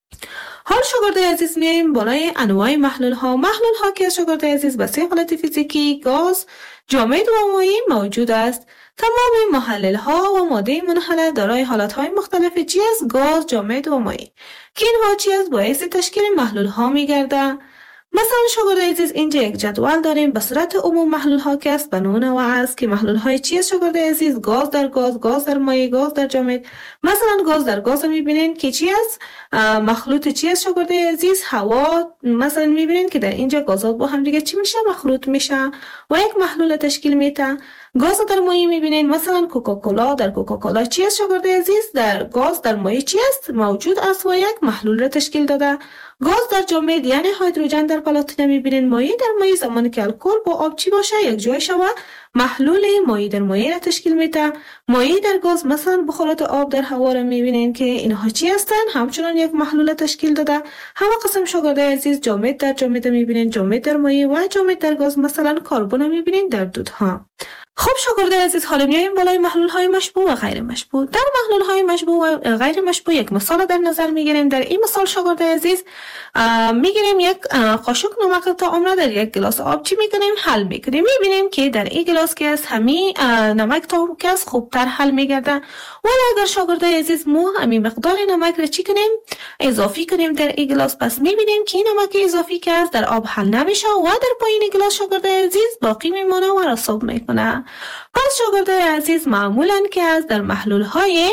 حال شاگردای عزیز میایم بالای انواع محلول ها. محلول ها که از شاگردای عزیز به سه حالت فیزیکی گاز، جامد و مایع موجود است. تمام محلل ها و ماده منحله دارای حالت های مختلف چی است؟ گاز، جامد و مایع که اینها چی است؟ باعث تشکیل محلول ها میگرده. مثلا شاگردای عزیز اینجا یک جدول داریم به صورت عموم محلول ها که است به نوع است که محلول های چی است شاگردای عزیز؟ گاز در گاز، گاز در مایع، گاز در جامد. مثلا گاز در گاز میبینین که چی است؟ مخلوط چی است شاگردای عزیز؟ هوا. مثلا میبینین که در اینجا گازات با هم دیگه چی میشه؟ مخلوط میشه و یک محلول تشکیل میده. گاز در مایع میبینین مثلا کوکاکولا. در کوکاکولا چی است شاگرده عزیز؟ در گاز در مایع چی است؟ موجود است و یک محلول را تشکیل داده. گاز در جامد یعنی هیدروژن در پلاتینه میبینین. مایع در مایع زمانی که الکل با آب چی باشه یک جای شوه محلول مایع در مایع را تشکیل میده. مایع در گاز مثلا بخارات آب در هوا را میبینین که اینها چی هستن؟ همچنان یک محلول تشکیل داده. همه قسم شاگرده عزیز جامد در جامد میبینین، جامد در مایع و جامد در گاز مثلا کربن میبینین در دودها. خب شاگرده عزیز حالا میایم بالای محلول های مشبوع و غیر مشبوع. در محلول های مشبوع و غیر مشبوع یک مثال در نظر میگیریم. در این مثال شاگرده عزیز میگیریم یک قاشق نمک تا عمره در یک گلاس آب چی میکنیم؟ حل میکنیم. میبینیم که در این گلاس که از همین نمک تا که از خوبتر حل میگرده. ولی اگر شاگرده عزیز مو همین مقدار نمک را چی کنیم؟ اضافی کنیم در این گلاس، پس میبینیم که این نمک اضافی که از در آب حل نمیشه و در پایین گلاس شاگرده عزیز باقی میمونه و رسوب میکنه. پس شاگرده عزیز معمولا که از در محلول های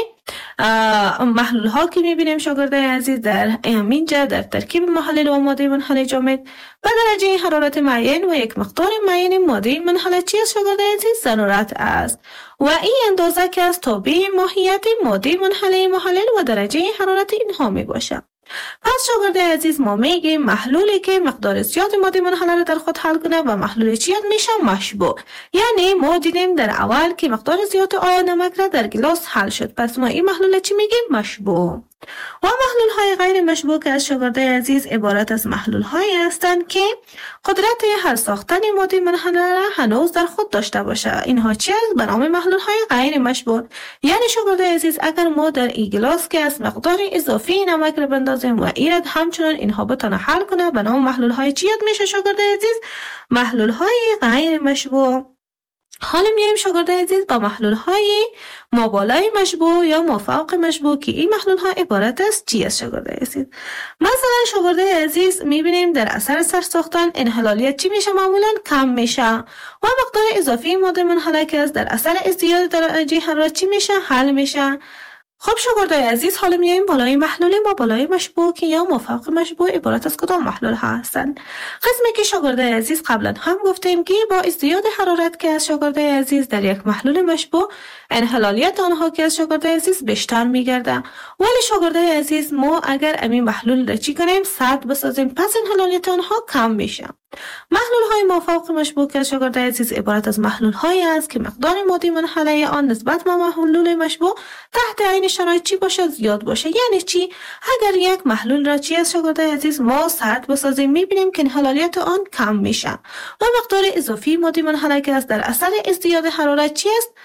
محلول ها که میبینیم شاگرده عزیز در اینجا در ترکیب محلل و ماده منحل جامد به درجه حرارت معین و یک مقدار معین ماده منحل چی است شاگرده عزیز؟ ضرورت است و این اندازه که از تابع ماهیت ماده منحل محلل و درجه حرارت اینها می باشه. پس شاگرده عزیز ما میگیم محلولی که مقدار زیاد ماده منحله را در خود حل کنه و محلول چی میشه؟ مشبوع. یعنی ما دیدیم در اول که مقدار زیاد آب نمک را در گلاس حل شد، پس ما این محلول چی میگیم؟ مشبوع. و محلول های غیر مشبوع که از شاگرده عزیز عبارت از محلول هایی هستند که قدرت حل ساختن ماده منحله را هنوز در خود داشته باشه. اینها چی است؟ به نام محلول های غیر مشبوع. یعنی شاگرده عزیز اگر ما در این گلاس که از مقدار اضافی نمک را بندازیم و ایراد همچنان اینها بتونه حل کنه به نام محلول های چی میشه شاگرده عزیز؟ محلول های غیر مشبوع. حالا میایم شاگرده عزیز با محلول های مابالای مشبوع یا مافوق مشبوع که این محلول ها عبارت است چی است شاگرده عزیز؟ مثلا شاگرده عزیز میبینیم در اثر سرساختن انحلالیت چی میشه؟ معمولا کم میشه و مقدار اضافی ماده منحله که در اثر ازدیاد درجه حرارت چی میشه؟ حل میشه. خب شاگرده عزیز حالا میایم بالای محلول ما بالای مشبوع که یا مافوق مشبوع عبارت از کدام محلول ها هستند؟ قسمی که شاگرده عزیز قبلا هم گفتیم که با ازدیاد حرارت که از شاگرده عزیز در یک محلول مشبوع انحلالیت آنها که از شاگرده عزیز بیشتر میگرده. ولی شاگرده عزیز ما اگر امین محلول را چی کنیم؟ سرد بسازیم پس انحلالیت آنها کم میشه. محلول های مافوق مشبوع که شاگرده عزیز عبارت از محلول هایی است که مقدار ماده منحله آن نسبت به محلول مشبوع تحت عین شرایط چی باشه؟ زیاد باشه. یعنی چی؟ اگر یک محلول را چی از شاگرده عزیز ما سرد بسازیم میبینیم که انحلالیت آن کم میشه و مقدار اضافی ماده منحله که است در اثر ازدیاد حرارت چی است؟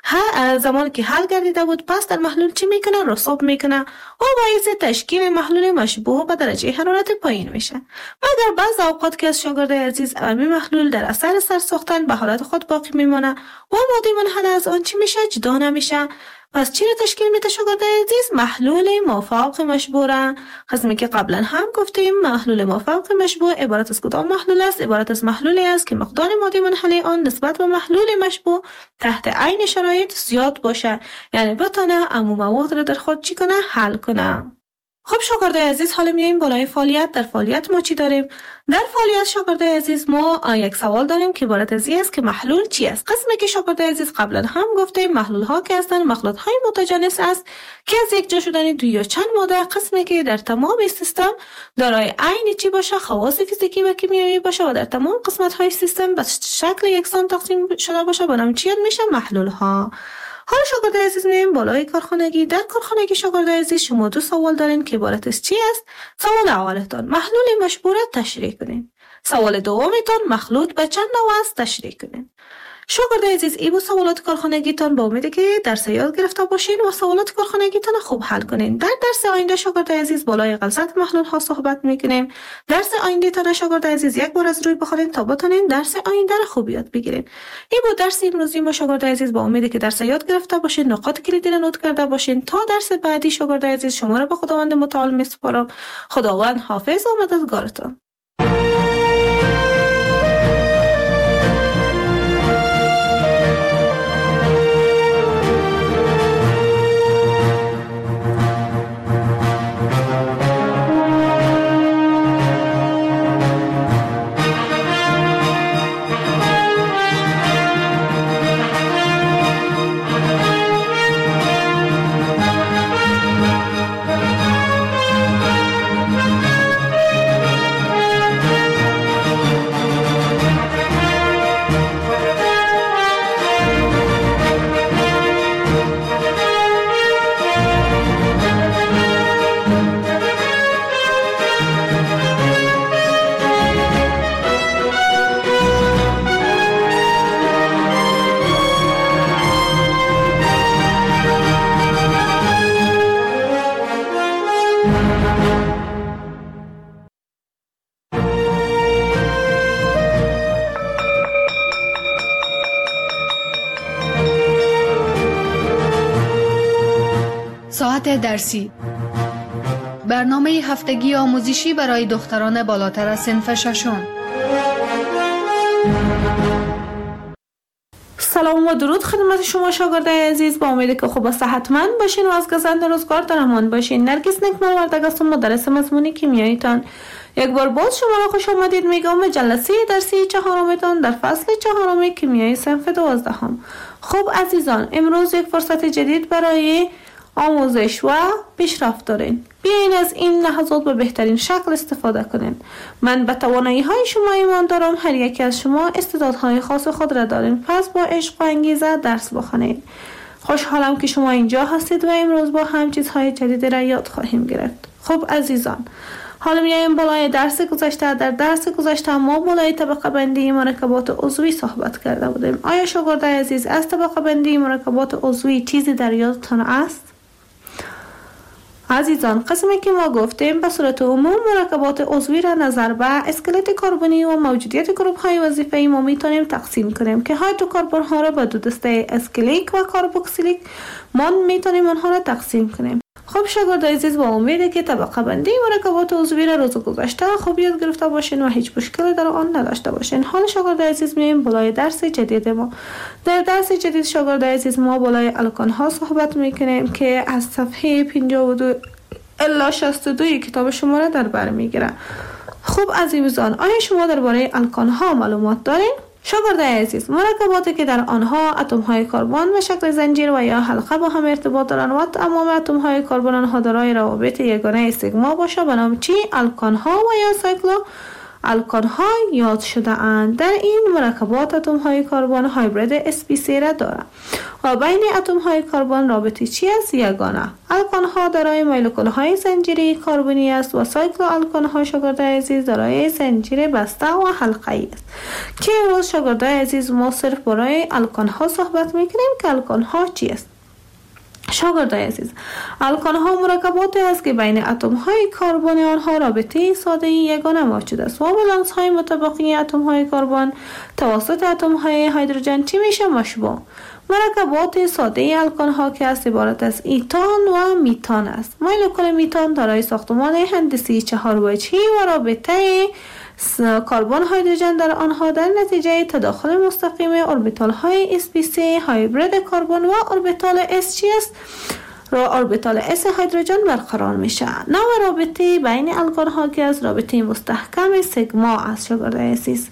ها زمانی که حل گردیده بود پس در محلول چی میکنه؟ رسوب میکنه و باعث تشکیل محلول مشبوع به درجه حرارت پایین میشه. مگر بعض اوقات که از شاگرده عزیز همین محلول در اثر سرساختن به حالت خود باقی میمونه و ماده منحله از آن چی میشه؟ جدا نمیشه. پس چی را تشکیل میده شاگرده عزیز؟ محلول مافوق مشبوع. قسمی که قبلا هم گفتیم محلول مافوق مشبوع عبارت از کدام محلول است؟ عبارت از محلولی است که مقدار ماده منحله آن نسبت به محلول مشبوع تحت عین شرایط زیاد باشه، یعنی بتونه عموم مواد را در خود چی کنه؟ حل کنه. خب شاگرده عزیز حالا میایم بالای فعالیت. در فعالیت ما چی داریم؟ در فعالیت شاگرده عزیز ما یک سوال داریم که عبارت از این است که محلول چی است؟ قسمی که شاگرده عزیز قبلا هم گفتیم محلول ها که هستند مخلوط های متجانس است که از یک جا شدن دو یا چند ماده، قسمی که در تمام سیستم دارای عین چی باشه؟ خواص فیزیکی و کیمیایی باشه و در تمام قسمت های سیستم به شکل یکسان تقسیم شده باشه. به نام چی میشه؟ محلول ها. حالا شاگرده عزیز میایم بالای کارخانگی. در کارخانگی شاگرده عزیز شما دو سوال دارین که عبارت از چی است؟ سوال اولتان محلول مشبوع را تشریح کنین. سوال دومتان مخلوط به چند نوع است تشریح کنین. شاگرده عزیز این بود سوالات کارخانگیتان. با امیدی که درس یاد گرفته باشین و سوالات کارخانگیتان خوب حل کنین. در درس آینده شاگرده عزیز بالای غلظت محلول ها صحبت میکنیم. درس آینده تان شاگرده عزیز یک بار از روی بخونین تا بتونین درس آینده را خوب یاد بگیرین. این بود درس امروزی ما شاگرده عزیز. با امیدی که درس یاد گرفته باشین، نقاط کلیدی را نوت کرده باشین. تا درس بعدی شاگرده عزیز شما را به خداوند متعال میسپارم. خداوند حافظ و مددگارتان. ساعت درسی، برنامه هفتگی آموزشی برای دختران بالاتر از صنف ششم. سلام و درود خدمت شما شاگردای عزیز، با امیدی که خوب و صحتمند باشین و از گزند روزگار در امان باشین. نرگس نکمل وردگ هستم، مدرس مضمون کیمیاییتان. یک بار باز شما را خوش آمدید میگم به جلسه درسی چهارمتان در فصل چهارم کیمیای صنف دوازدهم. خب عزیزان، امروز یک فرصت جدید برای آموزش و پیشرفت دارین. بیاین از این لحظات به بهترین شکل استفاده کنین. من به توانایی های شما ایمان دارم. هر یکی از شما استعدادهای خاص خود را دارین، پس با عشق و انگیزه درس بخونید. خوشحالم که شما اینجا هستید و امروز با هم چیزهای جدید را یاد خواهیم گرفت. خب عزیزان، حالا میایم بالای درس گذشته. در درس گذشته ما بالای طبقه بندی مرکبات عضوی صحبت کرده بودیم. آیا شاگردای عزیز از طبقه بندی مرکبات عضوی چیزی در یادتان است؟ عزیزان، قسمی که ما گفتیم به صورت عموم مرکبات عضوی را نظر به اسکلت کربنی و موجودیت گروپ های وظیفه‌ای ما میتونیم تقسیم کنیم که هایدروکربن ها را به دو دسته اسکلیک و کاربوکسیلیک ما میتونیم آنها را تقسیم کنیم. خب شاگردای عزیز، با امیده که طبقه بندی مرکبات عضوی را روز گذشته خوب یاد گرفته باشین و هیچ مشکلی در آن نداشته باشین. حالا شاگردای عزیز میایم بالای درس جدید ما. در درس جدید شاگردای عزیز ما بالای الکان ها صحبت میکنیم که از صفحه پنجاه و دو الی شصت و دو کتاب شما را در بر میگیره. خب عزیزان، آیا شما درباره الکان ها معلومات دارین؟ شاگردای عزیز، مرکباتی که در آنها اتم های کربن به شکل زنجیر و یا حلقه با هم ارتباط دارند و تمام اتم های کربن آنها دارای روابط یگانه سیگما باشه به نام چی؟ الکان ها و یا سایکلو الکان ها یاد شده اند. در این مرکبات اتم های کربن هایبرید اس پی سی را دارند و بین اتم های کربن رابطه چی است؟ یگانه. الکان ها دارای مولکول های زنجیری کربنی است و سایکلو الکان ها شاگردای عزیز دارای زنجیر بسته و حلقه‌ای است که امروز شاگردای عزیز ما صرف برای الکان ها صحبت میکنیم که الکان ها چی است. شاگردای عزیز، الکان ها مرکباتی است که بین اتم های کربن آنها رابطه ساده یگانه موجود است و ولانس های متبقی اتم های کربن توسط اتم های هیدروژن چی میشه؟ مشبوع. مرکبات ساده الکان ها که است عبارت از ایتان و میتان است. مولکول میتان دارای ساختمان هندسی چهار وجهی و رابطه کربن هیدروژن در آنها در نتیجه تداخل مستقیم اوربیتال های اس پی سی هایبرید کربن و اوربیتال اس چی است؟ را اوربیتال اس هیدروژن برقرار میشه. نوع رابطه بین الکان ها که از رابطه مستحکم سیگما است. شاگردای عزیز،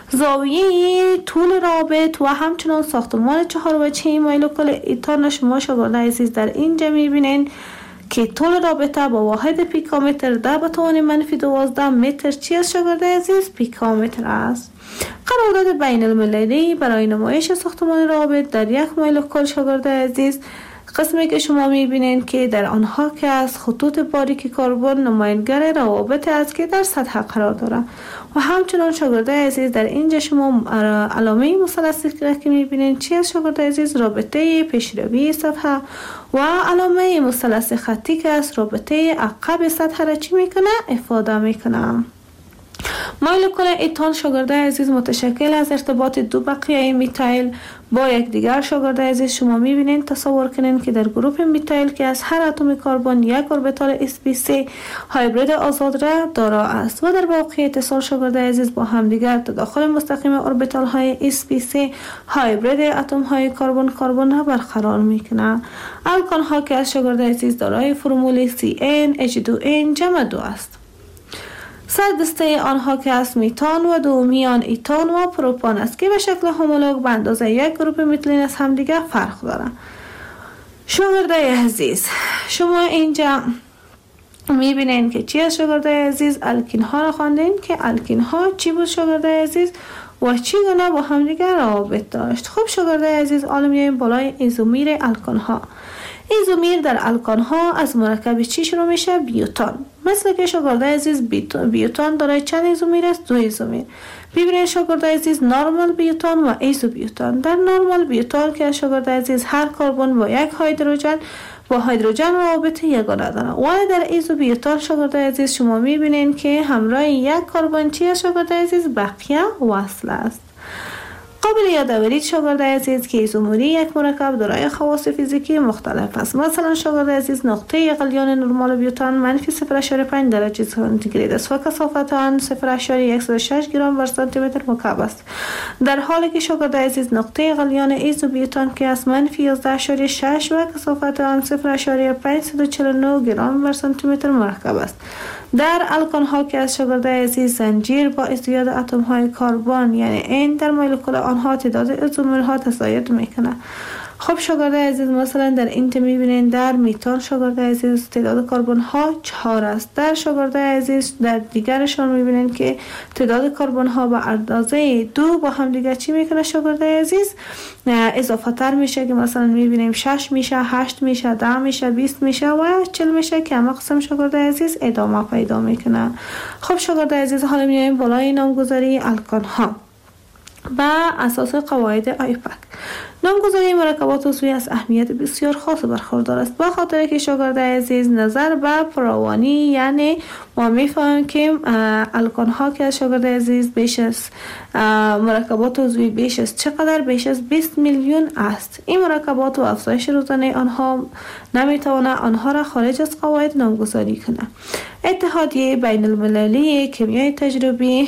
زاویه طول رابط و همچنان ساختمان چهار وجهی مولکول ایتان شما شاگردای عزیز در اینجا میبینین که طول رابطه با واحد پیکومتر ده به توان منفی دوازده متر چی است شاگردای عزیز؟ پیکومتر است. قرارداد بین المللی برای نمایش ساختمان رابط در یک مولکول شاگردای عزیز، قسمی که شما میبینین که در آنها که از خطوط باریک کربن نماینگر روابط است که در سطح قرار دارد و همچنان شاگردای عزیز در اینجا شما علامه مثلثی که میبینین چی است شاگردای عزیز؟ رابطه پیشروی سطح و علامه مثلث خطی که است رابطه عقب سطح را چی میکنه؟ افاده میکنه. مولکول ایتان شاگردای عزیز متشکل از ارتباط دو بقیه میتایل با یک دیگر. شاگردای عزیز شما میبینین، تصور کنین که در گروپ میتایل که از هر اتم کربن یک اوربیتال اس پی سی هایبرید آزاد را دارا است و در واقع اتصال شاگردای عزیز با هم دیگر تداخل مستقیم اوربیتال های اس پی سی هایبرید اتم های کربن کربن را برقرار میکنه. الکان ها که از شاگردای عزیز دارای فرمول سی ان اچ دو ان جمع دو است. سر دسته آنها که از میتان و دومیان ایتان و پروپان است که به شکل هومولوگ به اندازه یک گروپ میتلین از همدیگر فرق دارند. شاگردای عزیز، شما اینجا میبینین که چی از شاگردای عزیز؟ الکین ها را خواندین که الکین ها چی بود شاگردای عزیز و چی گونه با همدیگر روابط داشت. خب شاگردای عزیز، حالا میایم بالای ایزومیر الکان ها. ایزومیر در الکان ها از مرکب چی شروع میشه؟ بیوتان. مثل که شاگردای عزیز بیوتان دارای چند ایزومیر است؟ دو ایزومیر. ببینید شاگردای عزیز، نورمال بیوتان و ایزو بیوتان. در نورمال بیوتان که شاگردای عزیز هر کربن با یک هیدروژن با هیدروژن روابط یگانه دارن، ولی در ایزو بیوتان شاگردای عزیز شما میبینین که همراه یک کربن چی است شاگردای عزیز؟ بقیه وصل است. قابل یادآوری شاگرد عزیز که ایزومری یک مرکب دارای خواص فیزیکی مختلف است. مثلا شاگرد عزیز نقطه غلیان نرمال بیوتان منفی صفر ممیز پنج درجه سانتیگراد است و کثافت آن صفر ممیز صد و شش گرم بر سانتی متر مکعب است، در حالی که شاگرد عزیز نقطه غلیان ایزوبیوتان که از منفی یازده ممیز شش و کثافت آن صفر ممیز پانصد و چهل و نه گرم بر سانتی متر مرکب است. در الکان ها که از شاگرد عزیز زنجیر با ازدیاد اتم های کربن یعنی این در مولکول آنها تعداد ایزومرها تزاید میکنه. خب شاگرد عزیز مثلا در این میبینین در میتان شاگرد عزیز تعداد کربن ها چهار است. در شاگرد عزیز در دیگرشان میبینین که تعداد کربن ها به اندازه دو با هم دیگه چی میکنه شاگرد عزیز اضافه تر میشه که مثلا میبینیم شش میشه، هشت میشه، ده میشه، بیست میشه و چهل میشه که همه قسم شاگرد عزیز ادامه پیدا میکنه. خب شاگرد عزیز حالا میایم بالای نامگذاری الکان ها با اساس قواعد آیپک. نامگذاری مرکبات عضوی از اهمیت بسیار خاص برخوردار است، به خاطر که شاگرد عزیز نظر به فراوانی یعنی ما میفهمیم که الکان ها که از شاگرد عزیز بیش از مرکبات عضوی بیش از چقدر بیش از بیست میلیون است. این مرکبات و افزایش روزانه آنها نمیتواند آنها را خارج از قواعد نامگذاری کنه. اتحادیه بین المللی کیمیای تجربی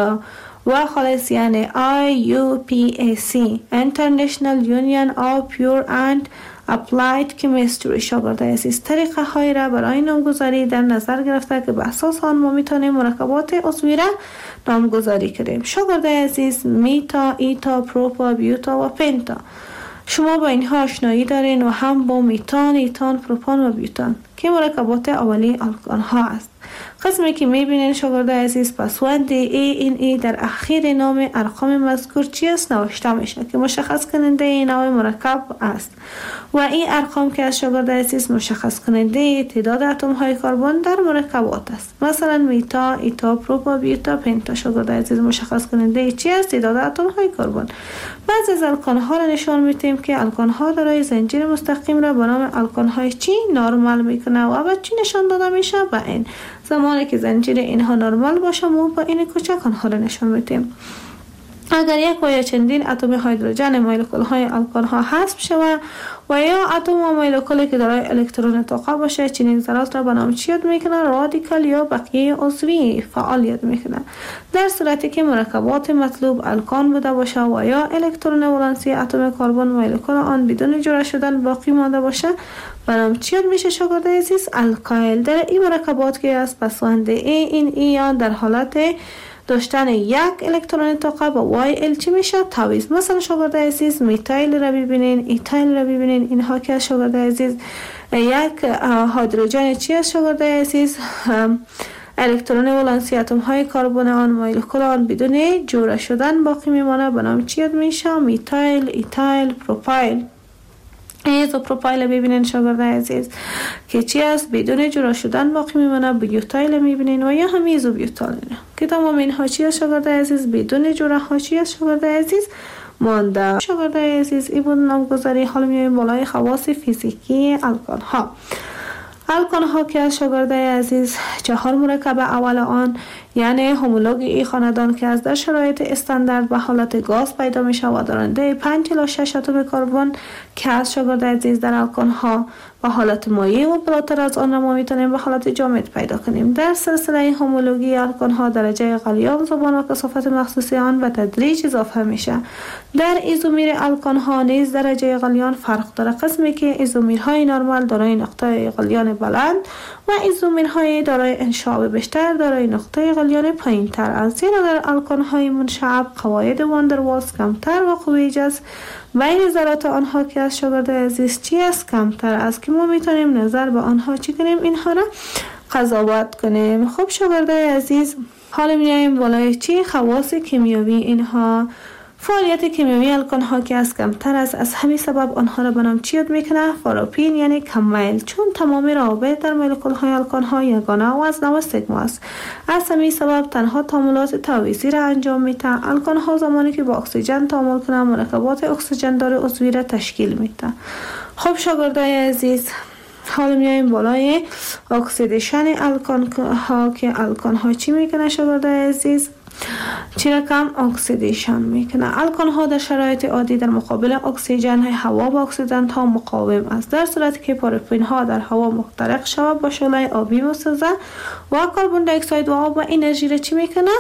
و خالص یعنی آی یو پی ای سی International Union of Pure and Applied Chemistry شاگرد عزیز طریقه های را برای نامگذاری در نظر گرفته که به اساس آن ما میتونیم مرکبات عضوی را نامگذاری کنیم. شاگرد عزیز میتا، ایتا، پروپا، بیوتا و پنتا شما با اینها آشنایی دارین و هم با میتان، ایتان، پروپان و بیوتان که مرکبات اولی الکان ها است. قسمی که میبینین شاگرد عزیز پسوند ای این ای در اخیر نام ارقام مذکور چی است نوشته میشه که مشخص کننده این نوع مرکب است و این ارقام که از شاگرد عزیز مشخص کننده تعداد اتم های کربن در مرکبات است. مثلا میتا، ایتا، پروپا، بیوتا، پنتا شاگرد عزیز مشخص کننده چی است تعداد اتم های کربن. بعضی از الکان ها را نشان میدیم که الکان ها دارای زنجیر مستقیم را به نام الکان های چی نرمال میکنه و به چی نشان داده میشه به این زمانی که زنجیر اینها نرمال باشه ما با این کوچک آنها را نشان میدیم. اگر یک و یا چندین اتم هیدروژن مولکول های الکان ها حذف شود و یا اتم و مولکولی که دارای الکترون طاقه باشه چنین ذرات را به نام چی یاد میکنه؟ رادیکال یا بقیه عضوی فعال یاد میکنه. در صورتی که مرکبات مطلوب الکان بوده باشه و یا الکترون ولانسی اتم کربن مولکول آن بدون جدا شدن باقی مانده باشه به نام چی یاد میشه شاگرد عزیز؟ الکایل. در این مرکبات که از پسوند ای این ای در حالت داشتن یک الکترون طاقه با وای ال چی میشه؟ تعویض. مثلا شاگرد عزیز میتایل را ببینین، ایتایل را ببینین، اینها که از شاگرد عزیز یک هیدروژن چی است شاگرد عزیز؟ الکترون ولانسی اتم های کربن آن مولکول آن بدون جوړه شدن باقی میمانه به نام چی یاد میشه؟ میتایل، ایتایل، پروپایل. ایزو پروپایل ببینین شاگرد عزیز که چی است بدون جدا شدن باقی میمونه. بیوتایل میبینین و یا هم ایزو بیوتایل که تمام اینها چی است شاگرد عزیز بدون جدا ها چی است شاگرد عزیز مانده. شاگرد عزیز این بود نامگذاری. حالا میایم بالای خواص فیزیکی الکان ها. الکان ها که از شاگرد عزیز چهار مرکب اول آن یعنی همولوگ ای خاندان که از در شرایط استاندارد به حالت گاز پیدا می شود دارنده پنج الی شش اتم کربن که از شاگرد عزیز در الکان ها به حالت مایع و بالاتر از آن را ما میتونیم به حالت جامد پیدا کنیم. در سلسله همولوگی الکان ها درجه غلیان زبان و کثافت مخصوصی آن به تدریج اضافه میشه. در ایزومیر الکان ها نیز درجه غلیان فرق داره، قسمی که ایزومیرهای نرمال دارای نقطه غلیان بلند و ایزومیرهای دارای انشعاب بیشتر دارای نقطه غلیان پایین تر است. زیرا در الکان های منشعب قواعد واندروالز کمتر و قوی جذب بین ذرات آنها که از شاگرد عزیز چی است کمتر است که ما میتونیم نظر به آنها چی کنیم اینها را قضاوت کنیم. خب شاگرد عزیز حالا میایم بالای چی خواص کیمیایی اینها. فعالیت کیمیایی الکان ها که از کمتر است از همین سبب آنها را به نام چی یاد میکنه؟ فاروپین یعنی کم میل، چون تمام روابط در مولکول های الکان ها یگانه و از نوع سیگما است. از همین سبب تنها تعاملات تعویضی را انجام میده. الکان ها زمانی که با اکسیژن تعامل کنند مرکبات اکسیژن دار عضوی را تشکیل میده. خب شاگردای عزیز حالا میایم بالای اکسیدیشن الکان ها که الکان ها چی میکنه شاگردای عزیز؟ چرا کم اکسیدیشن میکنه. الکان ها در شرایط عادی در مقابل اکسیژن هوا با اکسیدنت ها مقاوم است، در صورتی که پارافین ها در هوا محترق شود با شعله آبی میسازه و کربن دی اکساید و آب و انرژی را چی میکنه؟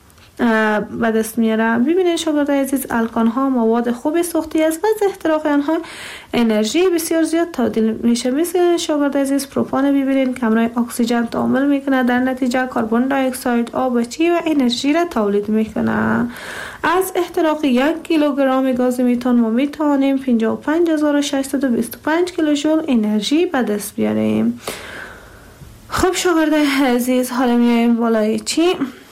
به دست میاره. ببینید شاگردای عزیز، الکان ها مواد خوب سوختی است و از احتراق آنها انرژی بسیار زیاد تبدیل میشه. مثل شاگردای عزیز پروپان ببینید کمرای اکسیژن تعامل میکنه، در نتیجه کربن دی اکساید، آب چی و انرژی را تولید میکنه. از احتراق یک کیلوگرم گاز میتان ما میتوانیم پنجاه و پنج هزار و ششصد و بیست و پنج کیلوژول انرژی به دست بیاریم. خب شاگردای عزیز، حالا میایم بالای چی؟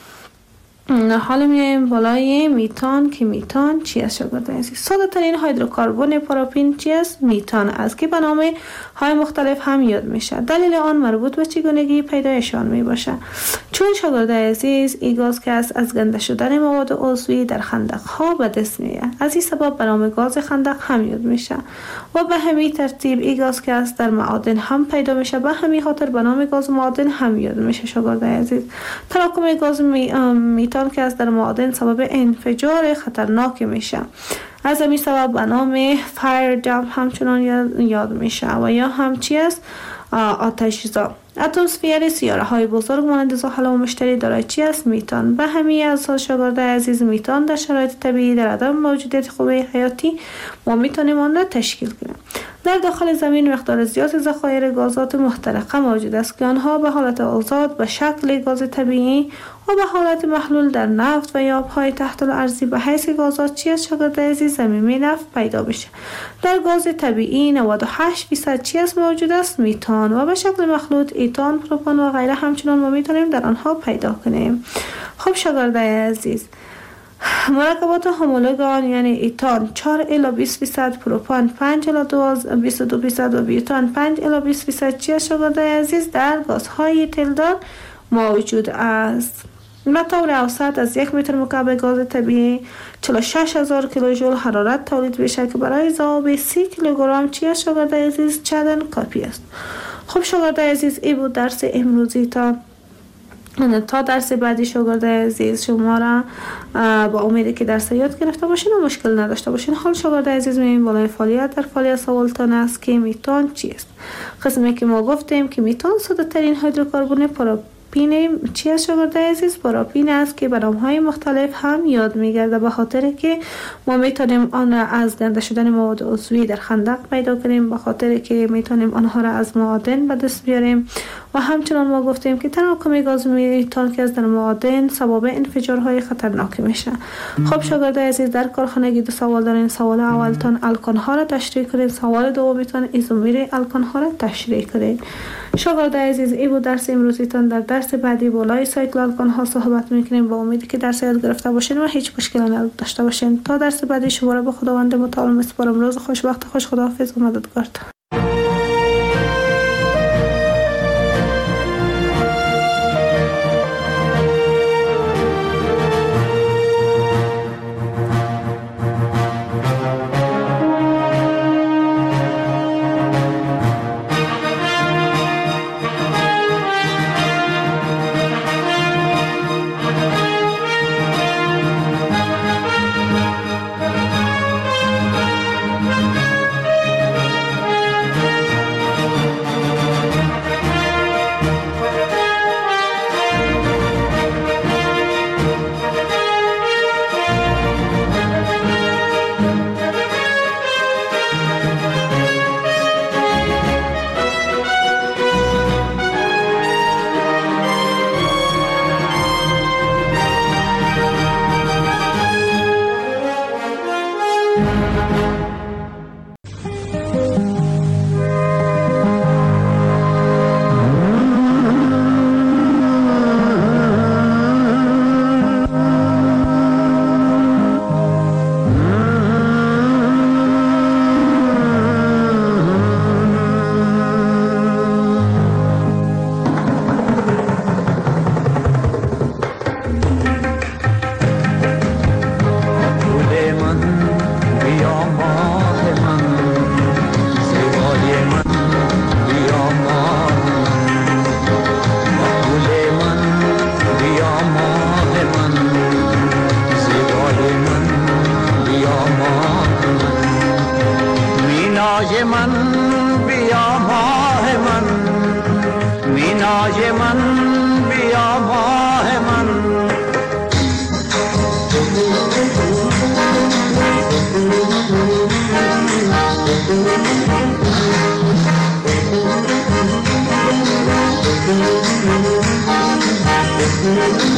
حالا میایم بالای میتان که میتان چی است شاگردان عزیز؟ ساده ترین هیدروکربن پاراپین چی است؟ میتان است که به نام های مختلف هم یاد میشه. دلیل آن مربوط به چگونگی پیدایشان می باشه. چون شاگردان عزیز این گاز که است از گنده شدن مواد عضوی در خندق ها به دست میاد، از این سبب به نام گاز خندق هم یاد میشه و به همین ترتیب این گاز که است در معادن هم پیدا میشه، به همین خاطر به نام گاز معادن هم یاد میشه. شاگردان عزیز، تراکم گاز می... میتان که از در معادن سبب انفجار خطرناک میشه، از همین سبب به نام فایر جمپ همچنان یاد میشه و یا هم چی است؟ آتش‌زا. اتمسفر سیاره های بزرگ مانند زحل و مشتری دارای چی است؟ میتان. به همین اساس شاگردای عزیز، میتان در شرایط طبیعی در عدم موجودیت خوبه حیاتی ما میتونیم آن را تشکیل کنیم. در داخل زمین مقدار زیادی ذخایر گازات محترقه موجود است که آنها به حالت آزاد به شکل گاز طبیعی و به حالت محلول در نفت و یا آبهای تحت الارضی به حیث گازات چی است شاگردای عزیز؟ زمینی نفت پیدا میشه. در گاز طبیعی نود و هشت درصد چی است موجود است؟ میتان و به شکل مخلوط ایتان، پروپان و غیره همچنان ما میتونیم در آنها پیدا کنیم. خب شاگردای عزیز، مرکبات همولوگ آن یعنی ایتان چهار الی بیست درصد، پروپان پنج الی بیست و دو درصد و بیوتان پنج الی بیست درصد چی است شاگردای عزیز؟ در گازهای تلدار موجود است. به طور اوسط از یک متر مکعب گاز طبیعی چهل و شش هزار کیلوژول حرارت تولید میشه که برای ذوب سی کیلوگرم چی است شاگردای عزیز؟ چندان کافی است. خب شاگردای عزیز، این بود درس امروزی. تا تا درس بعدی شاگردای عزیز شما را با امیدی که درس یاد گرفته باشین و مشکل نداشته باشین. حال شاگردای عزیز می‌بینیم بالای فعالیت در فعالیت سوالتان است که میتان چی است. قسمی که ما گفتیم که میتان ساده ترین هیدروکربن پاراپین چی است شاگردای عزیز؟ پاراپین است که به نام‌های مختلف هم یاد می‌گرده، به خاطر که ما میتونیم آن را از گنده شدن مواد عضوی در خندق پیدا کنیم، به خاطر که میتونیم آنها را از معادن به دست بیاریم و همچنان ما گفتیم که تراکم گاز میتان که از در معادن سبب انفجارهای خطرناک میشه. خب شاگردای عزیز، در کارخانگی دو سوال دارین. سوال اولتان الکان ها را تشریح کنید، سوال دومیتان ایزومر الکان ها را تشریح کنید. شاگردای عزیز، این بود درس امروزیتان. در درس بعدی بالای سایکل الکان ها صحبت میکنیم. با امیدی که درس یاد گرفته باشین و هیچ مشکلی نداشته باشین. تا درس بعدی شما را به خداوند متعال میسپارم. روز خوش، وقت خوش، خداحافظ و مددگارتان. مینای من بیا ماه من، مینای من بیا ماه من. Thank you.